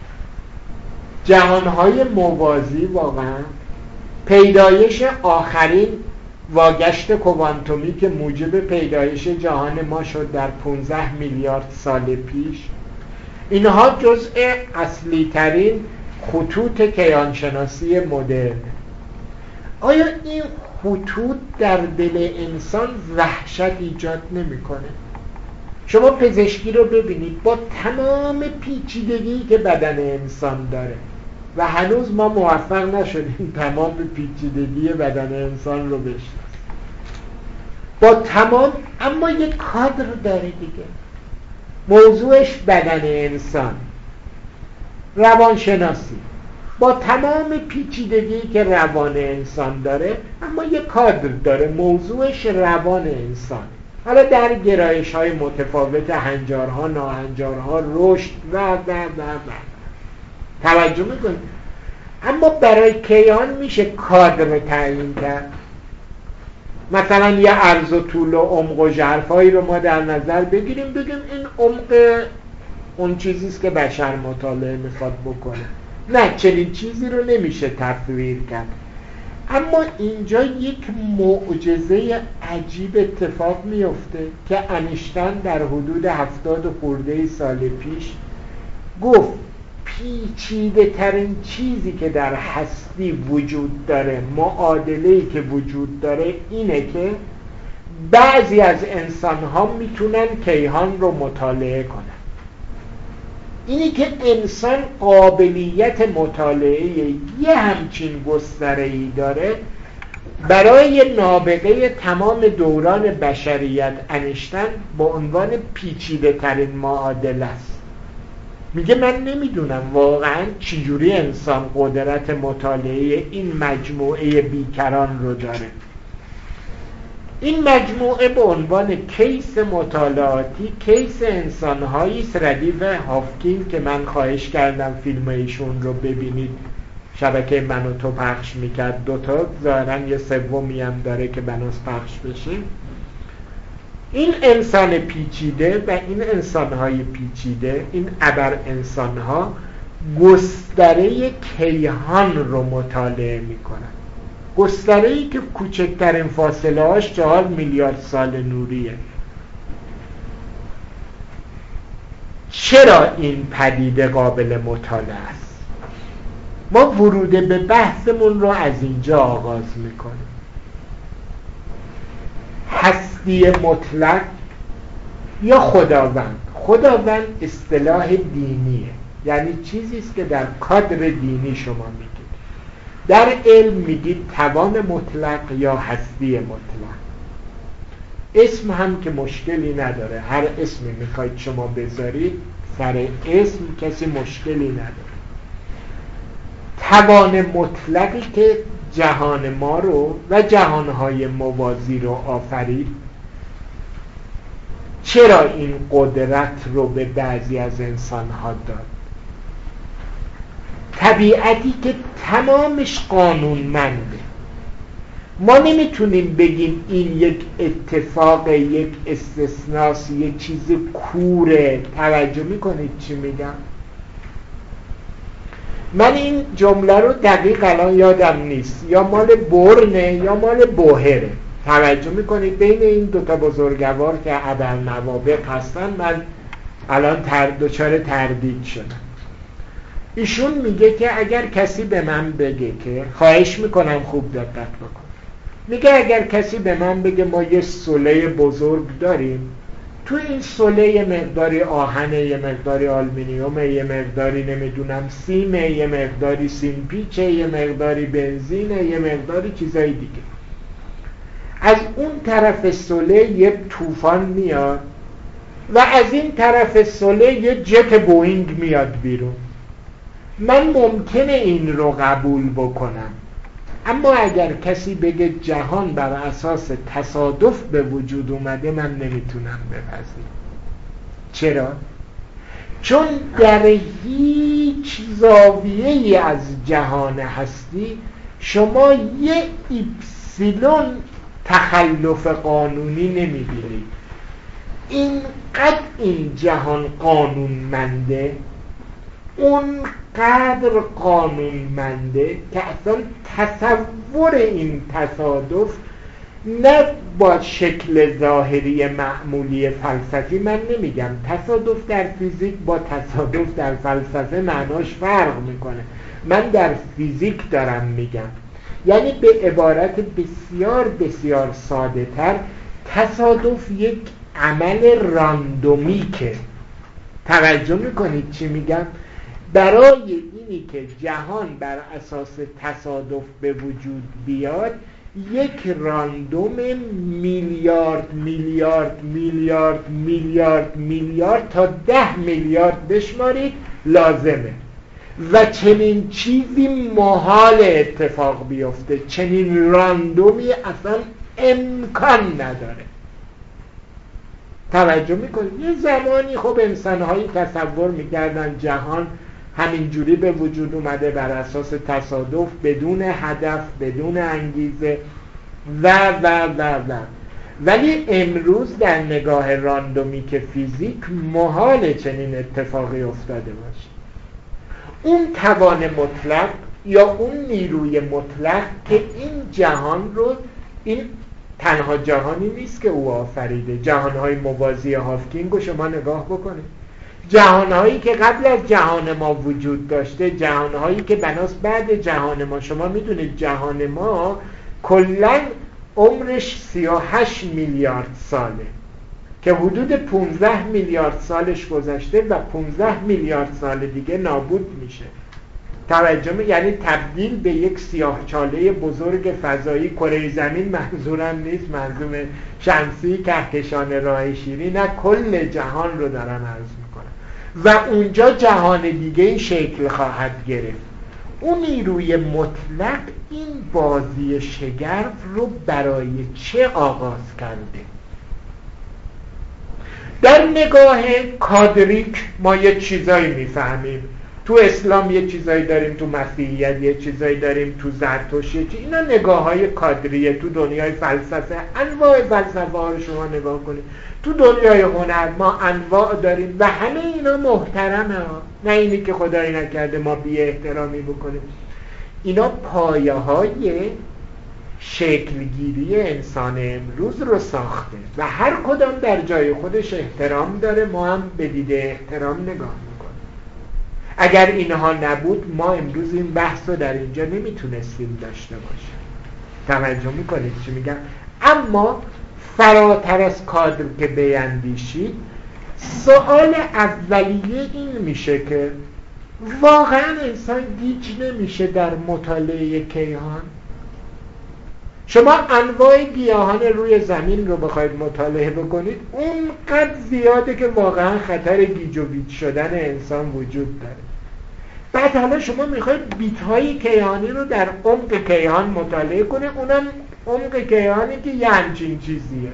جهانهای موازی، واقعا پیدایش آخرین واگشت کوانتومی که موجب پیدایش جهان ما شد در پانزده میلیارد سال پیش، اینها جزء اصلی ترین خطوط کیهانشناسی مدرن. آیا این خطوط در دل انسان وحشت ایجاد نمی‌کنه؟ شما پزشکی رو ببینید، با تمام پیچیدگی که بدن انسان داره و هنوز ما موفق نشدیم تمام پیچیدگی بدن انسان رو بشناسیم، با تمام، اما یک کادر داره دیگه، موضوعش بدن انسان، روانشناسی، با تمام پیچیدگی که روان انسان داره اما یک کادر داره، موضوعش روان انسان. حالا در گرایش های متفاوت، هنجارها، ناهنجارها، رشد و و و و توجه میکنید، اما برای کیهان میشه کادر رو تعیین کرد. مثلا یه عرض و طول و عمق و ژرفایی رو ما در نظر بگیریم، بگیم این عمق اون چیزیست که بشر مطالعه میخواد بکنه. نه، چنین چیزی رو نمیشه تصویر کرد. اما اینجا یک معجزه عجیب اتفاق میفته که انیشتین در حدود هفتاد و خورده سال پیش گفت پیچیده ترین چیزی که در هستی وجود داره، معادله‌ای که وجود داره اینه که بعضی از انسان‌ها میتونن کیهان رو مطالعه کنن. اینی که انسان قابلیت مطالعه یه همچین گستره‌ای داره، برای نابغه تمام دوران بشریت انیشتین با عنوان پیچیده ترین معادله است. میگه من نمیدونم واقعا چجوری انسان قدرت مطالعه این مجموعه بیکران رو داره. این مجموعه به عنوان کیس مطالعاتی کیس انسان‌هایی است ردیف هافکین که من خواهش کردم فیلم ایشون رو ببینید، شبکه من و تو پخش میکرد، دوتا ظاهراً یه سومی هم داره که بناس پخش بشه. این انسان پیچیده و این انسان‌های پیچیده، این ابر انسان‌ها گستره کیهان رو مطالعه میکنن، گستره‌ای که کوچکترین فاصله هاش چهار میلیارد سال نوریه. چرا این پدیده قابل مطالعه است؟ ما ورود به بحثمون رو از اینجا آغاز میکنیم. هستی مطلق یا خداوند. خداوند اصطلاح دینیه، یعنی چیزی است که در کادر دینی شما میگید. در علم میگید توان مطلق یا هستی مطلق. اسم هم که مشکلی نداره، هر اسمی میخواید شما بذارید سر اسم کسی مشکلی نداره. توان مطلقی که جهان ما رو و جهانهای موازی رو آفرید، چرا این قدرت رو به بعضی از انسانها داد؟ طبیعتی که تمامش قانونمنده. ما نمیتونیم بگیم این یک اتفاق، یک استثناست، یک چیز کوره. توجه میکنید چی میگم؟ من این جمله رو دقیق الان یادم نیست، یا مال برنه یا مال بوهره. توجه میکنید بین این دوتا بزرگوار که ابرنوابغ هستن من الان تر دچار تردید شدم. ایشون میگه که اگر کسی به من بگه که، خواهش میکنم خوب دقت بکن، میگه اگر کسی به من بگه ما یه سوله بزرگ داریم، تو این سوله یه مقداری آهنه، یه مقداری آلومینیومه، یه مقداری نمیدونم سیمه، یه مقداری سیم پیچه، یه مقداری بنزینه، یه مقداری چیزای دیگه. از اون طرف سوله یه طوفان میاد و از این طرف سوله یه جت بوئینگ میاد بیرون. من ممکنه این رو قبول بکنم، اما اگر کسی بگه جهان بر اساس تصادف به وجود اومده، من نمیتونم بپذیرم. چرا؟ چون در هیچ زاویه‌ای از جهان هستی شما یه ایپسیلون تخلف قانونی نمیبینید. اینقدر این جهان قانونمنده، اونقدر قانونمنده که اصلا تصور این تصادف نه با شکل ظاهری معمولی فلسفی، من نمیگم تصادف در فیزیک با تصادف در فلسفه معناش فرق میکنه، من در فیزیک دارم میگم. یعنی به عبارت بسیار بسیار ساده تر، تصادف یک عمل راندومیکه. توجه میکنید چی میگم؟ برای اینی که جهان بر اساس تصادف به وجود بیاد، یک راندوم میلیارد میلیارد میلیارد میلیارد میلیارد تا ده میلیارد بشمارید لازمه و چنین چیزی محال اتفاق بیفته. چنین راندومی اصلا امکان نداره. توجه میکنید؟ یه زمانی خب انسان‌هایی تصور میکردن جهان همینجوری به وجود اومده بر اساس تصادف، بدون هدف، بدون انگیزه، و و و و ولی امروز در نگاه راندومیک فیزیک محال چنین اتفاقی افتاده باشه. اون توان مطلق یا اون نیروی مطلق که این جهان رو، این تنها جهانی نیست که او آفریده، جهانهای موازی هاوکینگ رو شما نگاه بکنید، جهانهایی که قبل از جهان ما وجود داشته، جهانهایی که بناس بعد جهان ما. شما میدونید جهان ما کلاً عمرش سی و هشت میلیارد ساله که حدود پانزده میلیارد سالش گذشته و پانزده میلیارد سال دیگه نابود میشه. توجه می... یعنی تبدیل به یک سیاهچاله بزرگ فضایی. کره زمین منظورم نیست، منظوم شمسی، کهکشان راه شیری، نه، کل جهان رو دارن عرض میکنن و اونجا جهان دیگه شکل خواهد گرفت. اون نیروی مطلق این بازی شگرف رو برای چه آغاز کرده؟ در نگاه کادریک ما یه چیزایی میفهمیم، تو اسلام یه چیزایی داریم، تو مسیحیت یه چیزایی داریم، تو زرتشت یه چیزایی. اینا نگاه های کادریه. تو دنیای فلسفه انواع فلسفه ها رو شما نگاه کنید، تو دنیای هنر ما انواع داریم و همه اینا محترمه ها، نه اینی که خدایی نکرده ما بی احترامی بکنیم. اینا پایه های شکلگیری انسان امروز رو ساخته و هر کدام در جای خودش احترام داره. ما هم به دید احترام نگاه میکنیم. اگر اینها نبود ما امروز این بحث رو در اینجا نمیتونستیم داشته باشیم. توجه میکنید چی میگم؟ اما فراتر از کادر که بیندیشید، سوال اولیه این میشه که واقعا انسان گیج نمیشه در مطالعه کیهان؟ شما انواع گیاهان روی زمین رو بخواید مطالعه بکنید، اونقدر زیاده که واقعا خطر گیج و ویج شدن انسان وجود داره. بعد حالا شما میخواید بیت‌های کیهانی رو در عمق کیهان مطالعه کنید، اونم عمق کیهانی که یه همچین چیزیه.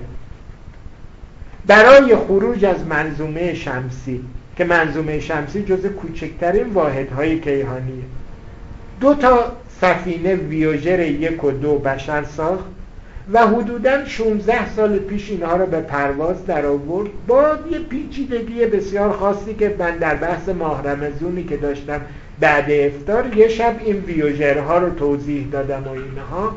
برای خروج از منظومه شمسی که منظومه شمسی جز کوچکترین واحدهای کیهانیه، دو تا سفینه ویوژر یک و دو بشر ساخت و حدوداً شانزده سال پیش اینها رو به پرواز در آورد با یه پیچیدگی بسیار خاصی که من در بحث ماه رمضونی که داشتم بعد افطار یه شب این ویوژرها رو توضیح دادم و اینها.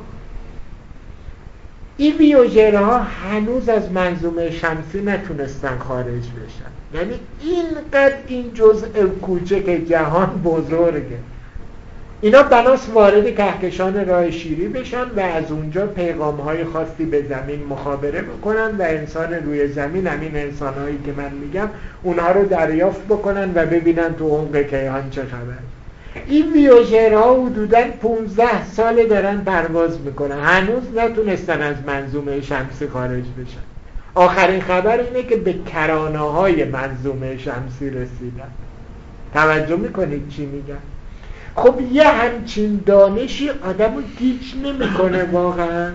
این ویوژرها هنوز از منظومه شمسی نتونستن خارج بشن، یعنی اینقدر این جزء کوچک جهان بزرگه. اینا بناس وارد کهکشان راه شیری بشن و از اونجا پیغام‌های خاصی به زمین مخابره بکنن و انسان روی زمین، همین انسان‌هایی که من میگم، اونها رو دریافت بکنن و ببینن تو عمق کیهان چه خبر. این ویوژرها حدوداً پانزده ساله دارن پرواز میکنن، هنوز نتونستن از منظومه شمسی خارج بشن. آخرین خبر اینه که به کرانه‌های منظومه شمسی رسیدن. توجه میکنید چی میگم؟ خب یه همچین دانشی آدمو گیج نمیکنه واقعا؟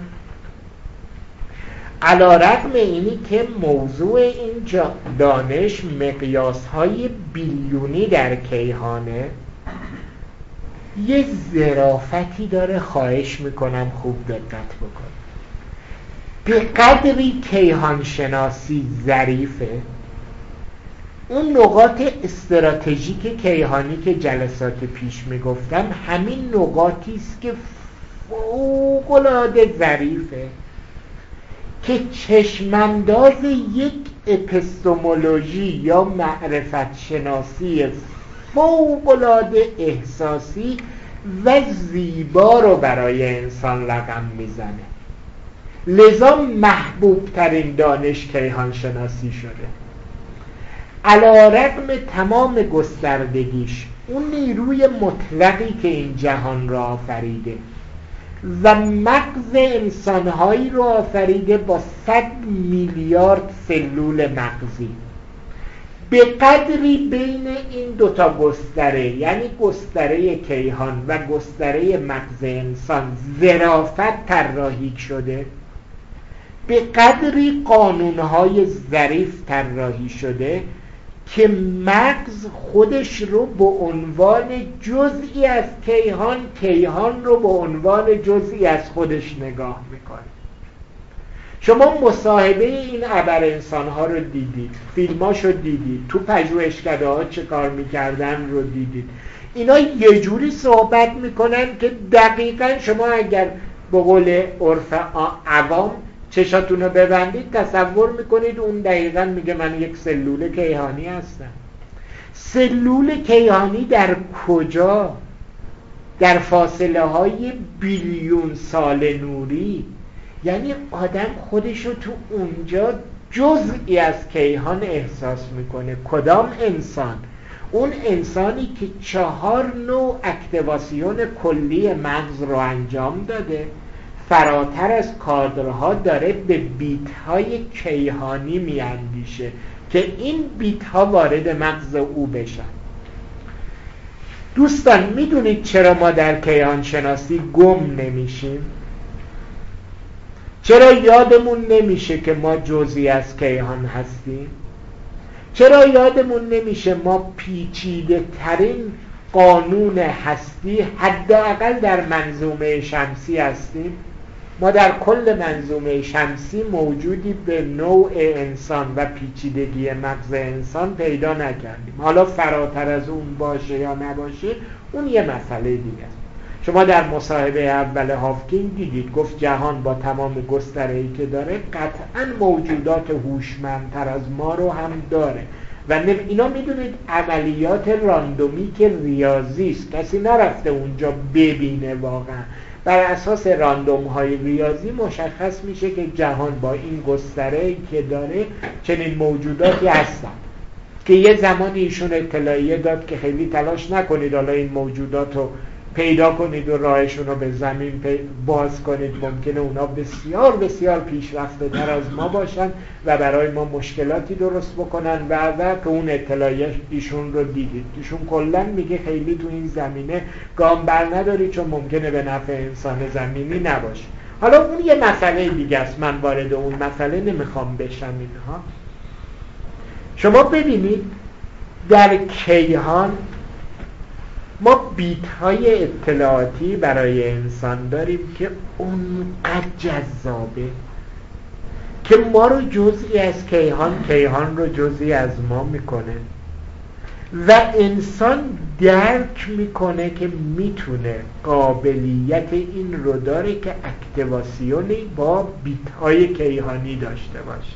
علی‌رغم اینی که موضوع این دانش مقیاس‌های بیلیونی در کیهانه، یه ظرافتی داره. خواهش میکنم خوب دقت بکن. به قدری کیهان شناسی ظریفه، اون نقاط استراتژیک کیهانی که جلسات پیش میگفتم همین نقاطی است که فوق‌العاده ظریفه که چشمانداز یک اپیستمولوژی یا معرفت شناسی فوق‌العاده احساسی و زیبا رو برای انسان رقم میزنه. لذا محبوب ترین دانش کیهان شناسی شده. علی‌رغم تمام گستردگیش، اون نیروی مطلقی که این جهان را آفریده و مغز انسانهایی رو آفریده با صد میلیارد سلول مغزی، به قدری بین این دوتا گستره، یعنی گستره کیهان و گستره مغز انسان، ظرافت طراحی شده، به قدری قانونهای ظریف طراحی شده که مغز خودش رو به عنوان جزئی از کیهان، کیهان رو به عنوان جزئی از خودش نگاه میکنه. شما مصاحبه این ابر انسانها رو دیدید، فیلماش رو دیدید، تو پژوهشکده ها چه کار میکردن رو دیدید. اینا یه جوری صحبت میکنن که دقیقا شما اگر به قول عرف عوام چشاتون رو ببندید تصور میکنید اون دقیقا میگه من یک سلول کیهانی هستم. سلول کیهانی در کجا؟ در فاصله های بیلیون سال نوری. یعنی آدم خودشو تو اونجا جزئی از کیهان احساس میکنه. کدام انسان؟ اون انسانی که چهار نوع اکتیواسیون کلی مغز رو انجام داده، فراتر از کادرها داره به بیت های کیهانی میاندیشه که این بیت ها وارد مغز او بشن. دوستان میدونید چرا ما در کیهان شناسی گم نمیشیم؟ چرا یادمون نمیشه که ما جزئی از کیهان هستیم؟ چرا یادمون نمیشه ما پیچیده ترین قانون هستی حداقل در منظومه شمسی هستیم؟ ما در کل منظومه شمسی موجودی به نوع انسان و پیچیدگی مغز انسان پیدا نکردیم. حالا فراتر از اون باشه یا نباشه اون یه مسئله دیگه است. شما در مصاحبه اول هافکینگ دیدید گفت جهان با تمام گستره‌ای که داره قطعاً موجودات هوشمندتر از ما رو هم داره و اینا میدونید عملیات راندومی که ریاضی است، کسی نرفته اونجا ببینه. واقعا بر اساس راندوم های ریاضی مشخص میشه که جهان با این گستره‌ای که داره چنین موجوداتی هستن که یه زمانی ایشون اطلاعیه داد که خیلی تلاش نکنید حالا این موجودات رو پیدا کنید و راهشون رو به زمین باز کنید، ممکنه اونا بسیار بسیار پیشرفته تر از ما باشن و برای ما مشکلاتی درست بکنن و و که اون اطلاعیه ایشون رو دیدید. ایشون کلا میگه خیلی تو این زمینه گام بر نداری چون ممکنه به نفع انسان زمینی نباشه. حالا اون یه مسئله دیگه است، من وارد اون مسئله نمیخوام بشم. اینها شما ببینید در کیهان ما بیت های اطلاعاتی برای انسان داریم که اونقدر جذابه که ما رو جزئی از کیهان، کیهان رو جزئی از ما میکنه و انسان درک میکنه که میتونه قابلیت این رو داره که اکتیواسیونی با بیت های کیهانی داشته باشه.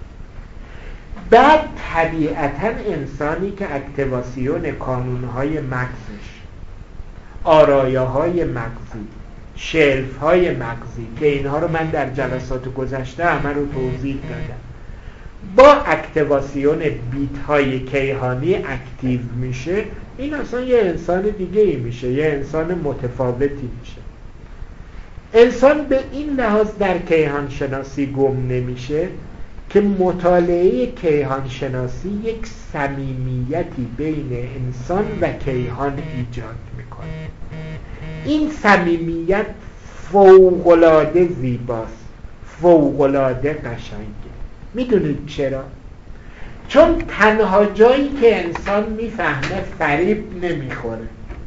بعد طبیعتاً انسانی که اکتیواسیون کانونهای مغزش، آرایه‌های مغزی، شلف‌های مغزی که اینها رو من در جلسات گذشته همه رو توضیح دادم، با اکتیواسیون بیت‌های کیهانی اکتیو میشه، این اصلا یه انسان دیگه ای میشه، یه انسان متفاوتی میشه. انسان به این لحاظ در کیهان شناسی گم نمیشه که مطالعه کیهان شناسی یک صمیمیتی بین انسان و کیهان ایجاد میکنه. این صمیمیت فوق‌العاده زیباست، فوق‌العاده قشنگه. میدونید چرا؟ چون تنها جایی که انسان میفهمه فریب نمیخوره.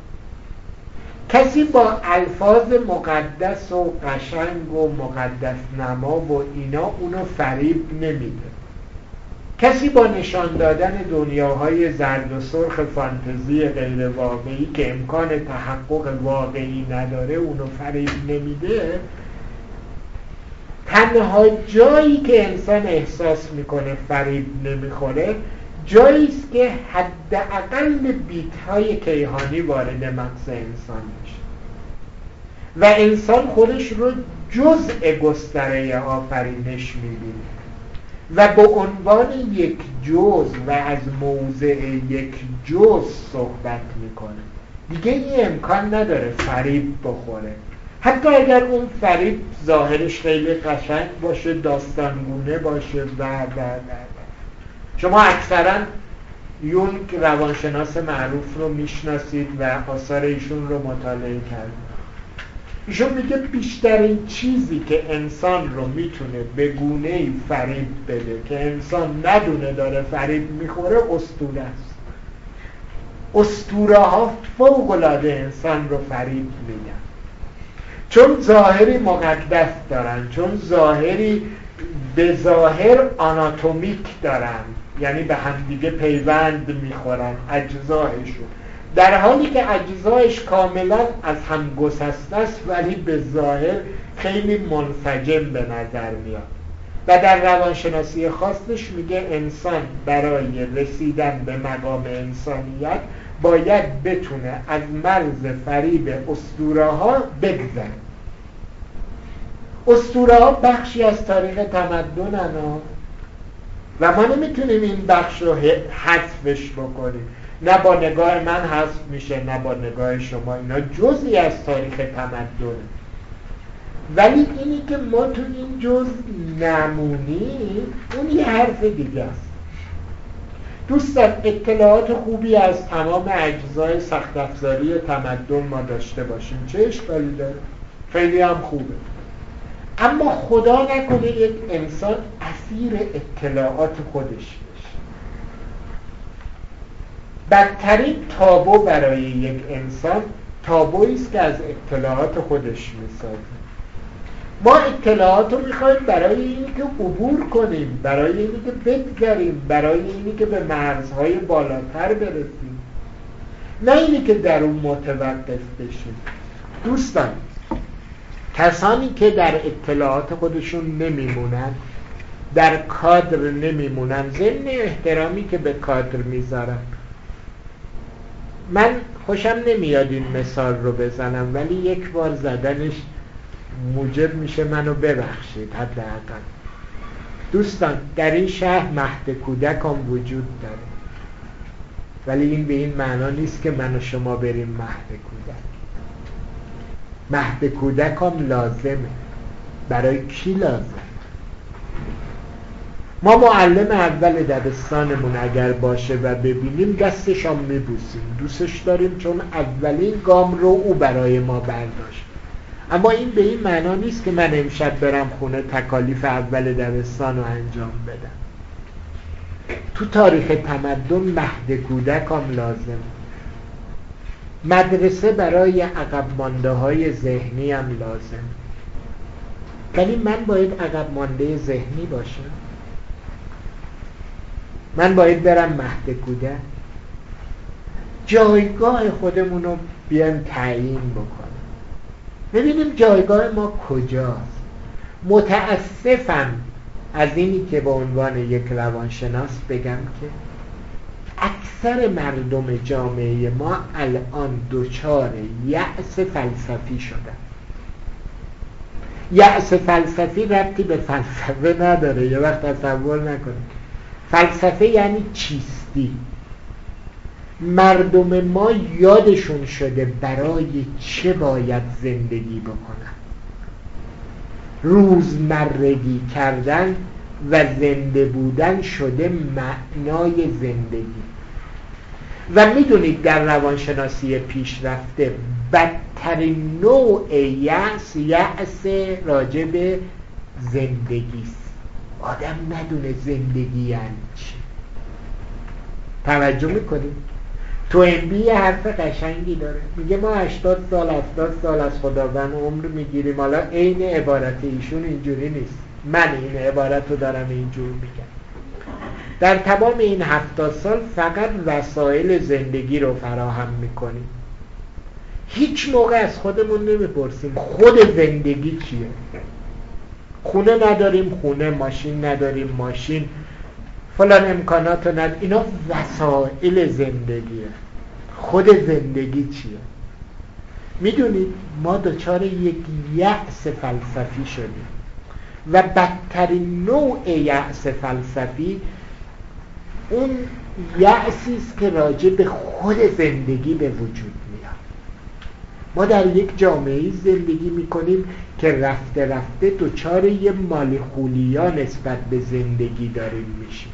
کسی با الفاظ مقدس و قشنگ و مقدس نما و اینا اونو فریب نمیده. کسی با نشان دادن دنیاهای زرد و سرخ فانتزی غیر واقعی که امکان تحقق واقعی نداره اونو فریب نمیده. تنها جایی که انسان احساس میکنه فریب نمیخوره جایی است که حداقل بیت‌های کیهانی وارد مغز انسان میشه و انسان خودش رو جزء گستره آفرینش میبینه و به عنوان یک جزء و از موضع یک جزء صحبت میکنه. دیگه این امکان نداره فریب بخوره، حتی اگر اون فریب ظاهرش خیلی قشنگ باشه، داستانگونه باشه و و و شما اکثرا یونگ روانشناس معروف رو میشناسید و آثار ایشون رو مطالعه کردید. ایشون میگه بیشترین چیزی که انسان رو میتونه به گونه‌ای فریب بده که انسان ندونه داره فریب میخوره اسطوره است. اسطوره ها فوق‌العاده انسان رو فریب میدن چون ظاهری مقدس دارن، چون ظاهری به ظاهر آناتومیک دارن، یعنی به همدیگه پیوند میخورن اجزایشون، در حالی که اجزایش کاملا از هم گسسته است ولی به ظاهر خیلی منسجم به نظر میاد. و در روانشناسی خاصش میگه انسان برای رسیدن به مقام انسانیت باید بتونه از مرز فریب اسطوره ها بگذره. اسطوره ها بخشی از تاریخ تمدنن و ما نمیتونیم این بخش رو حذفش بکنیم. نه با نگاه من حذف میشه نه با نگاه شما، اینا جزئی از تاریخ تمدنه. ولی اینی که ما تو این جزء نمونیم اون یه حرف دیگه است. دوستان اطلاعات خوبی از تمام اجزای سخت افزاری تمدن ما داشته باشیم چه اشکالی داره؟ خیلی هم خوبه. اما خدا نکنه یک انسان اسیر اطلاعات خودش بشه. بدترین تابو برای یک انسان تابویی است که از اطلاعات خودش میسازه. ما اطلاعات رو میخوایم برای اینی که عبور کنیم، برای اینی که بگذریم، برای اینی که به مرزهای بالاتر برسیم، نه اینی که در اون متوقف بشیم. دوستان کسانی که در اطلاعات خودشون نمیمونن، در کادر نمیمونن، ضمن احترامی که به کادر میذارن، من خوشم نمیاد این مثال رو بزنم ولی یک بار زدنش موجب میشه منو ببخشید حداقل. دوستان در این شهر مهد کودک هم وجود داره، ولی این به این معنا نیست که من و شما بریم مهد کودک. مهد کودک هم لازمه. برای کی لازم؟ ما معلم اول دبستانمون اگر باشه و ببینیم دستش هم میبوسیم، دوستش داریم چون اولین گام رو او برای ما برداشت. اما این به این معنا نیست که من امشب برم خونه تکالیف اول دبستان رو انجام بدم. تو تاریخ تمدن مهد کودک هم لازم. مدرسه برای عقب مانده های ذهنی هم لازم. ولی من باید عقب مانده ذهنی باشم؟ من باید برم مهد کودک؟ جایگاه خودمون رو بیایم تعیین بکنیم، ببینیم جایگاه ما کجاست. متاسفم از اینی که به عنوان یک روانشناس بگم که اکثر مردم جامعه ما الان دچار یأس فلسفی شدن. یأس فلسفی ربطی به فلسفه نداره، یه وقت تصور نکنید. فلسفه یعنی چیستی. مردم ما یادشون شده برای چه باید زندگی بکنن. روزمرگی کردن و زنده بودن شده معنای زندگی. و میدونید در روانشناسی پیشرفته بدترین نوع یأس یأس راجع به زندگیست. آدم ندونه زندگی یعنی چی. توجه میکنید؟ تو ام بی یه حرف قشنگی داره، میگه ما هشتاد سال هفتاد سال از خداوند عمر میگیریم. حالا عین عبارت ایشون اینجوری نیست، من این عبارت رو دارم اینجور میگم. در تمام این هفتاد سال فقط وسایل زندگی رو فراهم میکنیم. هیچ موقع از خودمون نمیپرسیم خود زندگی چیه. خونه نداریم خونه، ماشین نداریم ماشین، فلان امکانات رو نداریم. اینا وسایل زندگیه. خود زندگی چیه؟ میدونید ما دچار یک یأس فلسفی شدیم و بدترین نوع یأس فلسفی اون یأسی است که راجع به خود زندگی به وجود میاد. ما در یک جامعه زندگی میکنیم که رفته رفته دچار یه مالخولیا نسبت به زندگی داریم میشیم.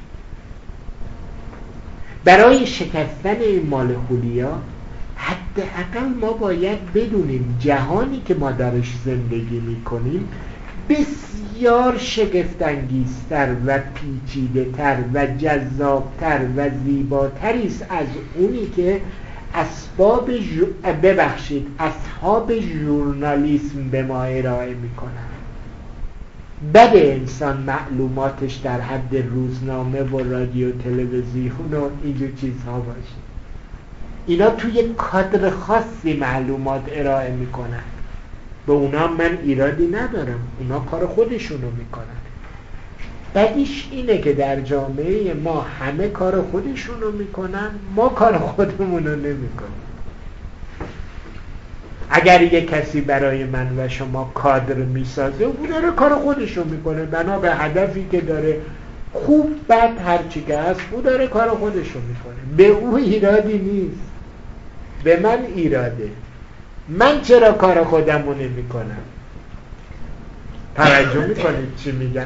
برای شکستن این مالخولیا حداقل ما باید بدونیم جهانی که ما درش زندگی میکنیم بسیار شگفت‌انگیزتر و پیچیده‌تر و جذابتر و زیباتری است از اونی که اسباب جو... ببخشید اصحاب ژورنالیسم به ما ارائه میکنن. بد انسان معلوماتش در حد روزنامه و رادیو تلویزیون و اینجور چیزها باشه. اینا توی کادر خاصی معلومات ارائه میکنن، به اونا من ایرادی ندارم، اونا کار خودشونو میکنن. بدیش اینه که در جامعه ما همه کار خودشونو میکنن، ما کار خودمونو نمیکنیم. اگر یک کسی برای من و شما کادر میسازه، او داره کار خودشو میکنه بنا به هدفی که داره، خوب بد هرچی که هست او داره کار خودشو میکنه، به او ایرادی نیست، به من ایراده. من چرا کار خودمو نمیکنم؟ توجه میکنید چی میگم؟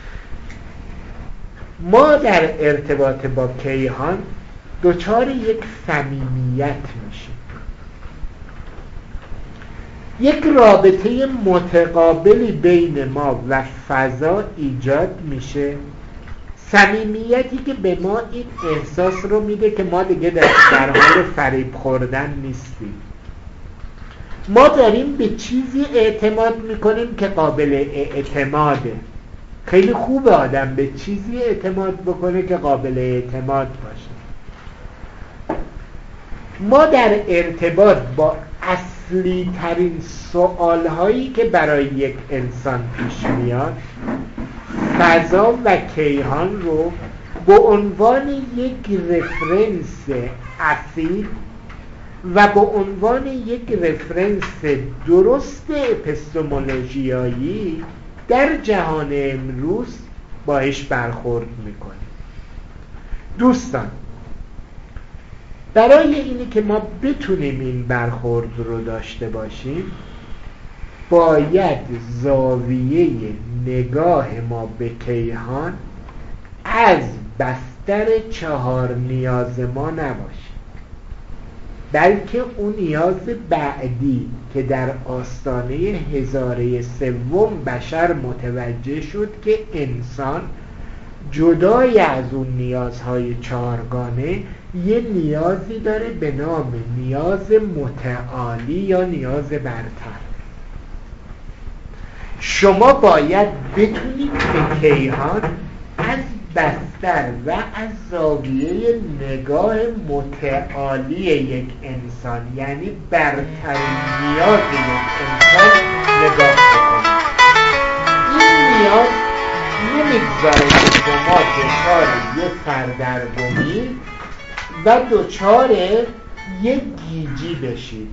ما در ارتباط با کیهان دچار یک صمیمیت میشیم، یک رابطه متقابلی بین ما و فضا ایجاد میشه، صمیمیتی که به ما این احساس رو میده که ما دیگه در حال فریب خوردن نیستیم. ما داریم به چیزی اعتماد میکنیم که قابل اعتماده. خیلی خوبه آدم به چیزی اعتماد بکنه که قابل اعتماد باشه. ما در ارتباط با اصلی ترین سوال هایی که برای یک انسان پیش میاد، فضا و کیهان رو به عنوان یک رفرنس اصیل و به عنوان یک رفرنس درست اپیستمولوژیایی در جهان امروز باهاش برخورد میکنیم. دوستان، برای اینی که ما بتونیم این برخورد رو داشته باشیم، باید زاویه نگاه ما به کیهان از بستر چهار نیاز ما نباشه، بلکه اون نیاز بعدی که در آستانه هزاره سوم بشر متوجه شد که انسان جدای از اون نیازهای چهارگانه یه نیازی داره به نام نیاز متعالی یا نیاز برتر. شما باید بتونید به کیهان از بستر و از زاویه نگاه متعالی یک انسان، یعنی برترین نیاز یک انسان نگاه بکنید. این نیاز نمیگذاره که شما دچار یک سردرگمی و دچار یک گیجی بشید.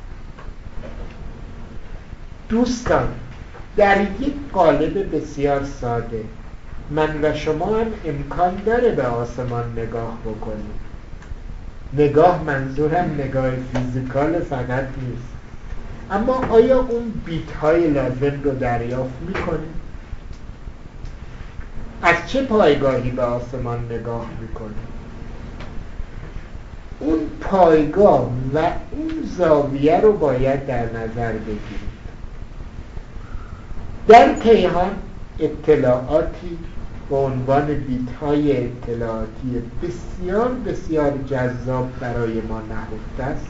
دوستان، در یک قالب بسیار ساده من و شما هم امکان داره به آسمان نگاه بکنیم. نگاه منظورم نگاه فیزیکال فقط نیست، اما آیا اون بیت های لازم رو دریافت میکنیم؟ از چه پایگاهی به آسمان نگاه میکنیم؟ اون پایگاه و اون زاویه رو باید در نظر بگیریم. در کیهان اطلاعاتی به عنوان بیت‌های اطلاعاتی بسیار بسیار جذاب برای ما نهفته است.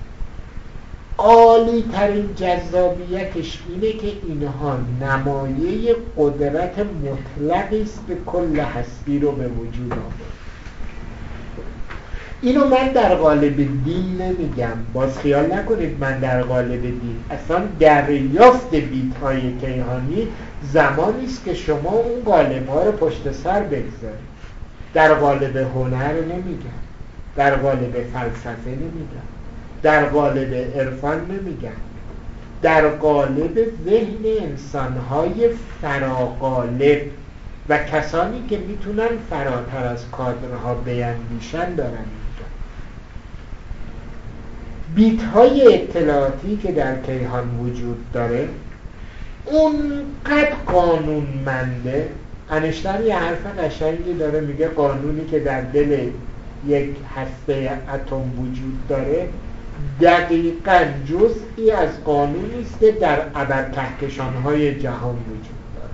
عالی ترین جذابیتش اینه که اینها نمایه قدرت مطلقی است که کل هستی رو به وجود آورد. اینو من در قالب دین نمیگم، باز خیال نکنید من در قالب دین، اصلا دریافت بیت‌های کیهانی زمانی است که شما اون قالب‌ها رو پشت سر بگذارید. در قالب هنر نمیگم، در قالب فلسفه نمیگم، در قالب عرفان نمیگم، در قالب ذهن انسان‌های فراقالب و کسانی که میتونن فراتر از کادرها بیندیشن دارن. بیت های اطلاعاتی که در کیهان وجود داره اونقدر قانونمنده. انیشتین یه حرف قشنگی داره، میگه قانونی که در دل یک هسته اتم وجود داره دقیقاً جزئی از قانونی است که در ابرکهکشان‌های جهان وجود داره.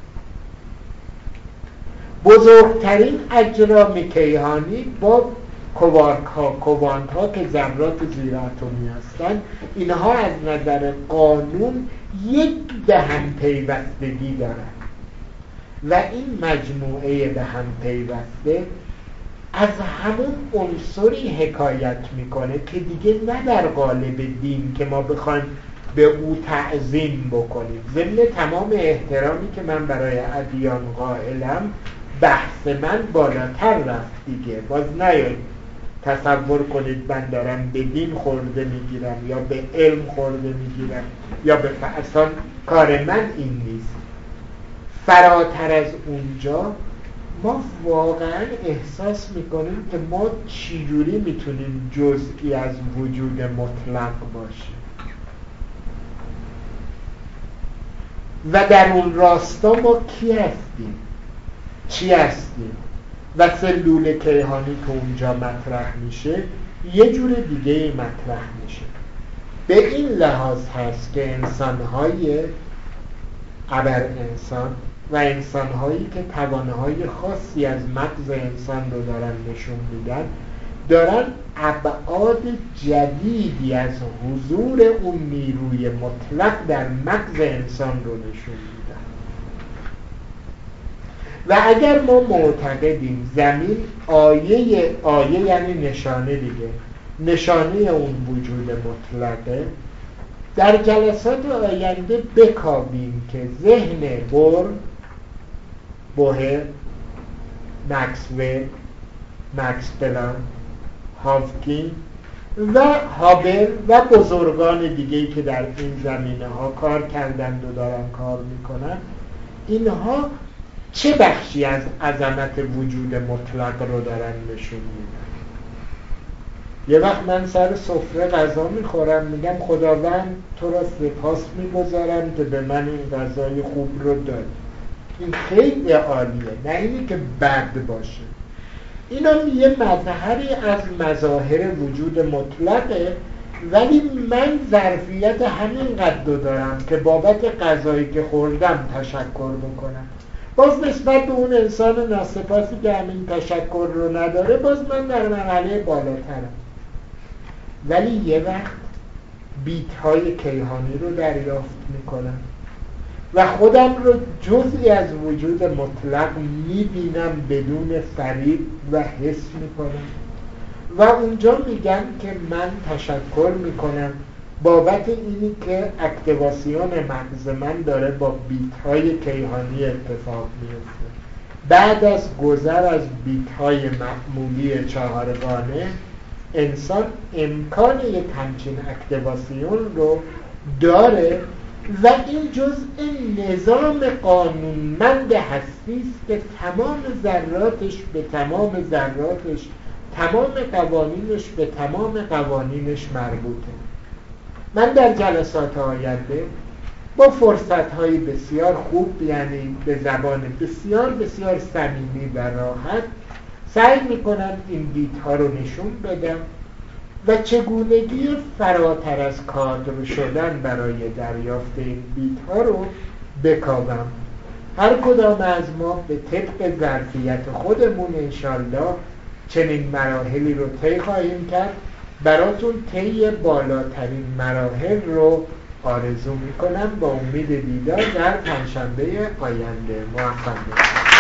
بزرگترین اجرام کیهانی با کوارک ها، کوانت ها که ذرات زیر اتمی هستند، اینها از نظر قانون یک به هم پیوستگی دارند. و این مجموعه به هم پیوسته از همون عنصری حکایت میکنه که دیگه نه در قالب دین که ما بخوایم به او تعظیم بکنیم. ضمن تمام احترامی که من برای ادیان قائلم، بحث من بالاتر رفت دیگه. باز نیایید تصور کنید من دارم به دین خورده میگیرم یا به علم خورده میگیرم یا به اصلا کار من این نیست. فراتر از اونجا ما واقعا احساس میکنیم که ما چجوری میتونیم جزئی از وجود مطلق باشیم و در اون راستا ما کی هستیم، چی هستیم. و سلول کیهانی که اونجا مطرح میشه یه جور دیگه مطرح میشه. به این لحاظ هست که انسانهای ابر انسان و انسانهایی که توانایی خاصی از مغز انسان رو دارن نشون میدن، دارن ابعاد جدیدی از حضور اون نیروی مطلق در مغز انسان رو نشون میدن. و اگر ما معتقدیم زمین آیه آیه یعنی نشانه دیگه، نشانه اون وجود مطلقه، در جلسات آینده بکاویم که ذهن بور، بوهر، مکسول، مکس پلانک، هاوکینگ و هابل و بزرگان دیگه‌ای که در این زمینه ها کار کردند و دارن کار میکنن، اینها چه بخشی از عظمت وجود مطلق رو دارن نشون میدن؟ یه وقت من سر سفره غذا میخورم میگم خداوند تو را سپاس میگذارم که به من این غذای خوب رو داد. این خیلی عالیه، نه اینی که بد باشه. اینا یه مظهری از مظاهر وجود مطلقه، ولی من ظرفیت همین قد دارم که بابت غذایی که خوردم تشکر بکنم. باز نسبت به اون انسان ناسپاسی که همین تشکر رو نداره، باز من در مرحله بالاترم. ولی یه وقت بیت های کیهانی رو دریافت میکنم و خودم رو جزئی از وجود مطلق میبینم بدون فریب و حس میکنم و اونجا میگم که من تشکر میکنم بابت اینی که اکتیواسیون مغز من داره با بیت های کیهانی اتفاق میفته. بعد از گذر از بیت های معمولی چهارگانه، انسان امکان یک همچین اکتیواسیون رو داره و این جزء نظام قانونمند هستی است که تمام ذراتش به تمام ذراتش، تمام قوانینش به تمام قوانینش مربوطه. من در جلسات آینده با فرصت‌های بسیار خوب، یعنی به زبان بسیار بسیار صمیمی و راحت، سعی میکنم این بیت‌ها رو نشون بدم و چگونگی فراتر از کادر شدن برای دریافت این بیت‌ها رو بکاوم. هر کدام از ما به طبق ظرفیت خودمون انشالله چنین مراحلی رو طی خواهیم کرد. براتون طی بالاترین مراحل رو آرزو میکنم با امید دیدار در پنجشنبه آینده. موفق باشید.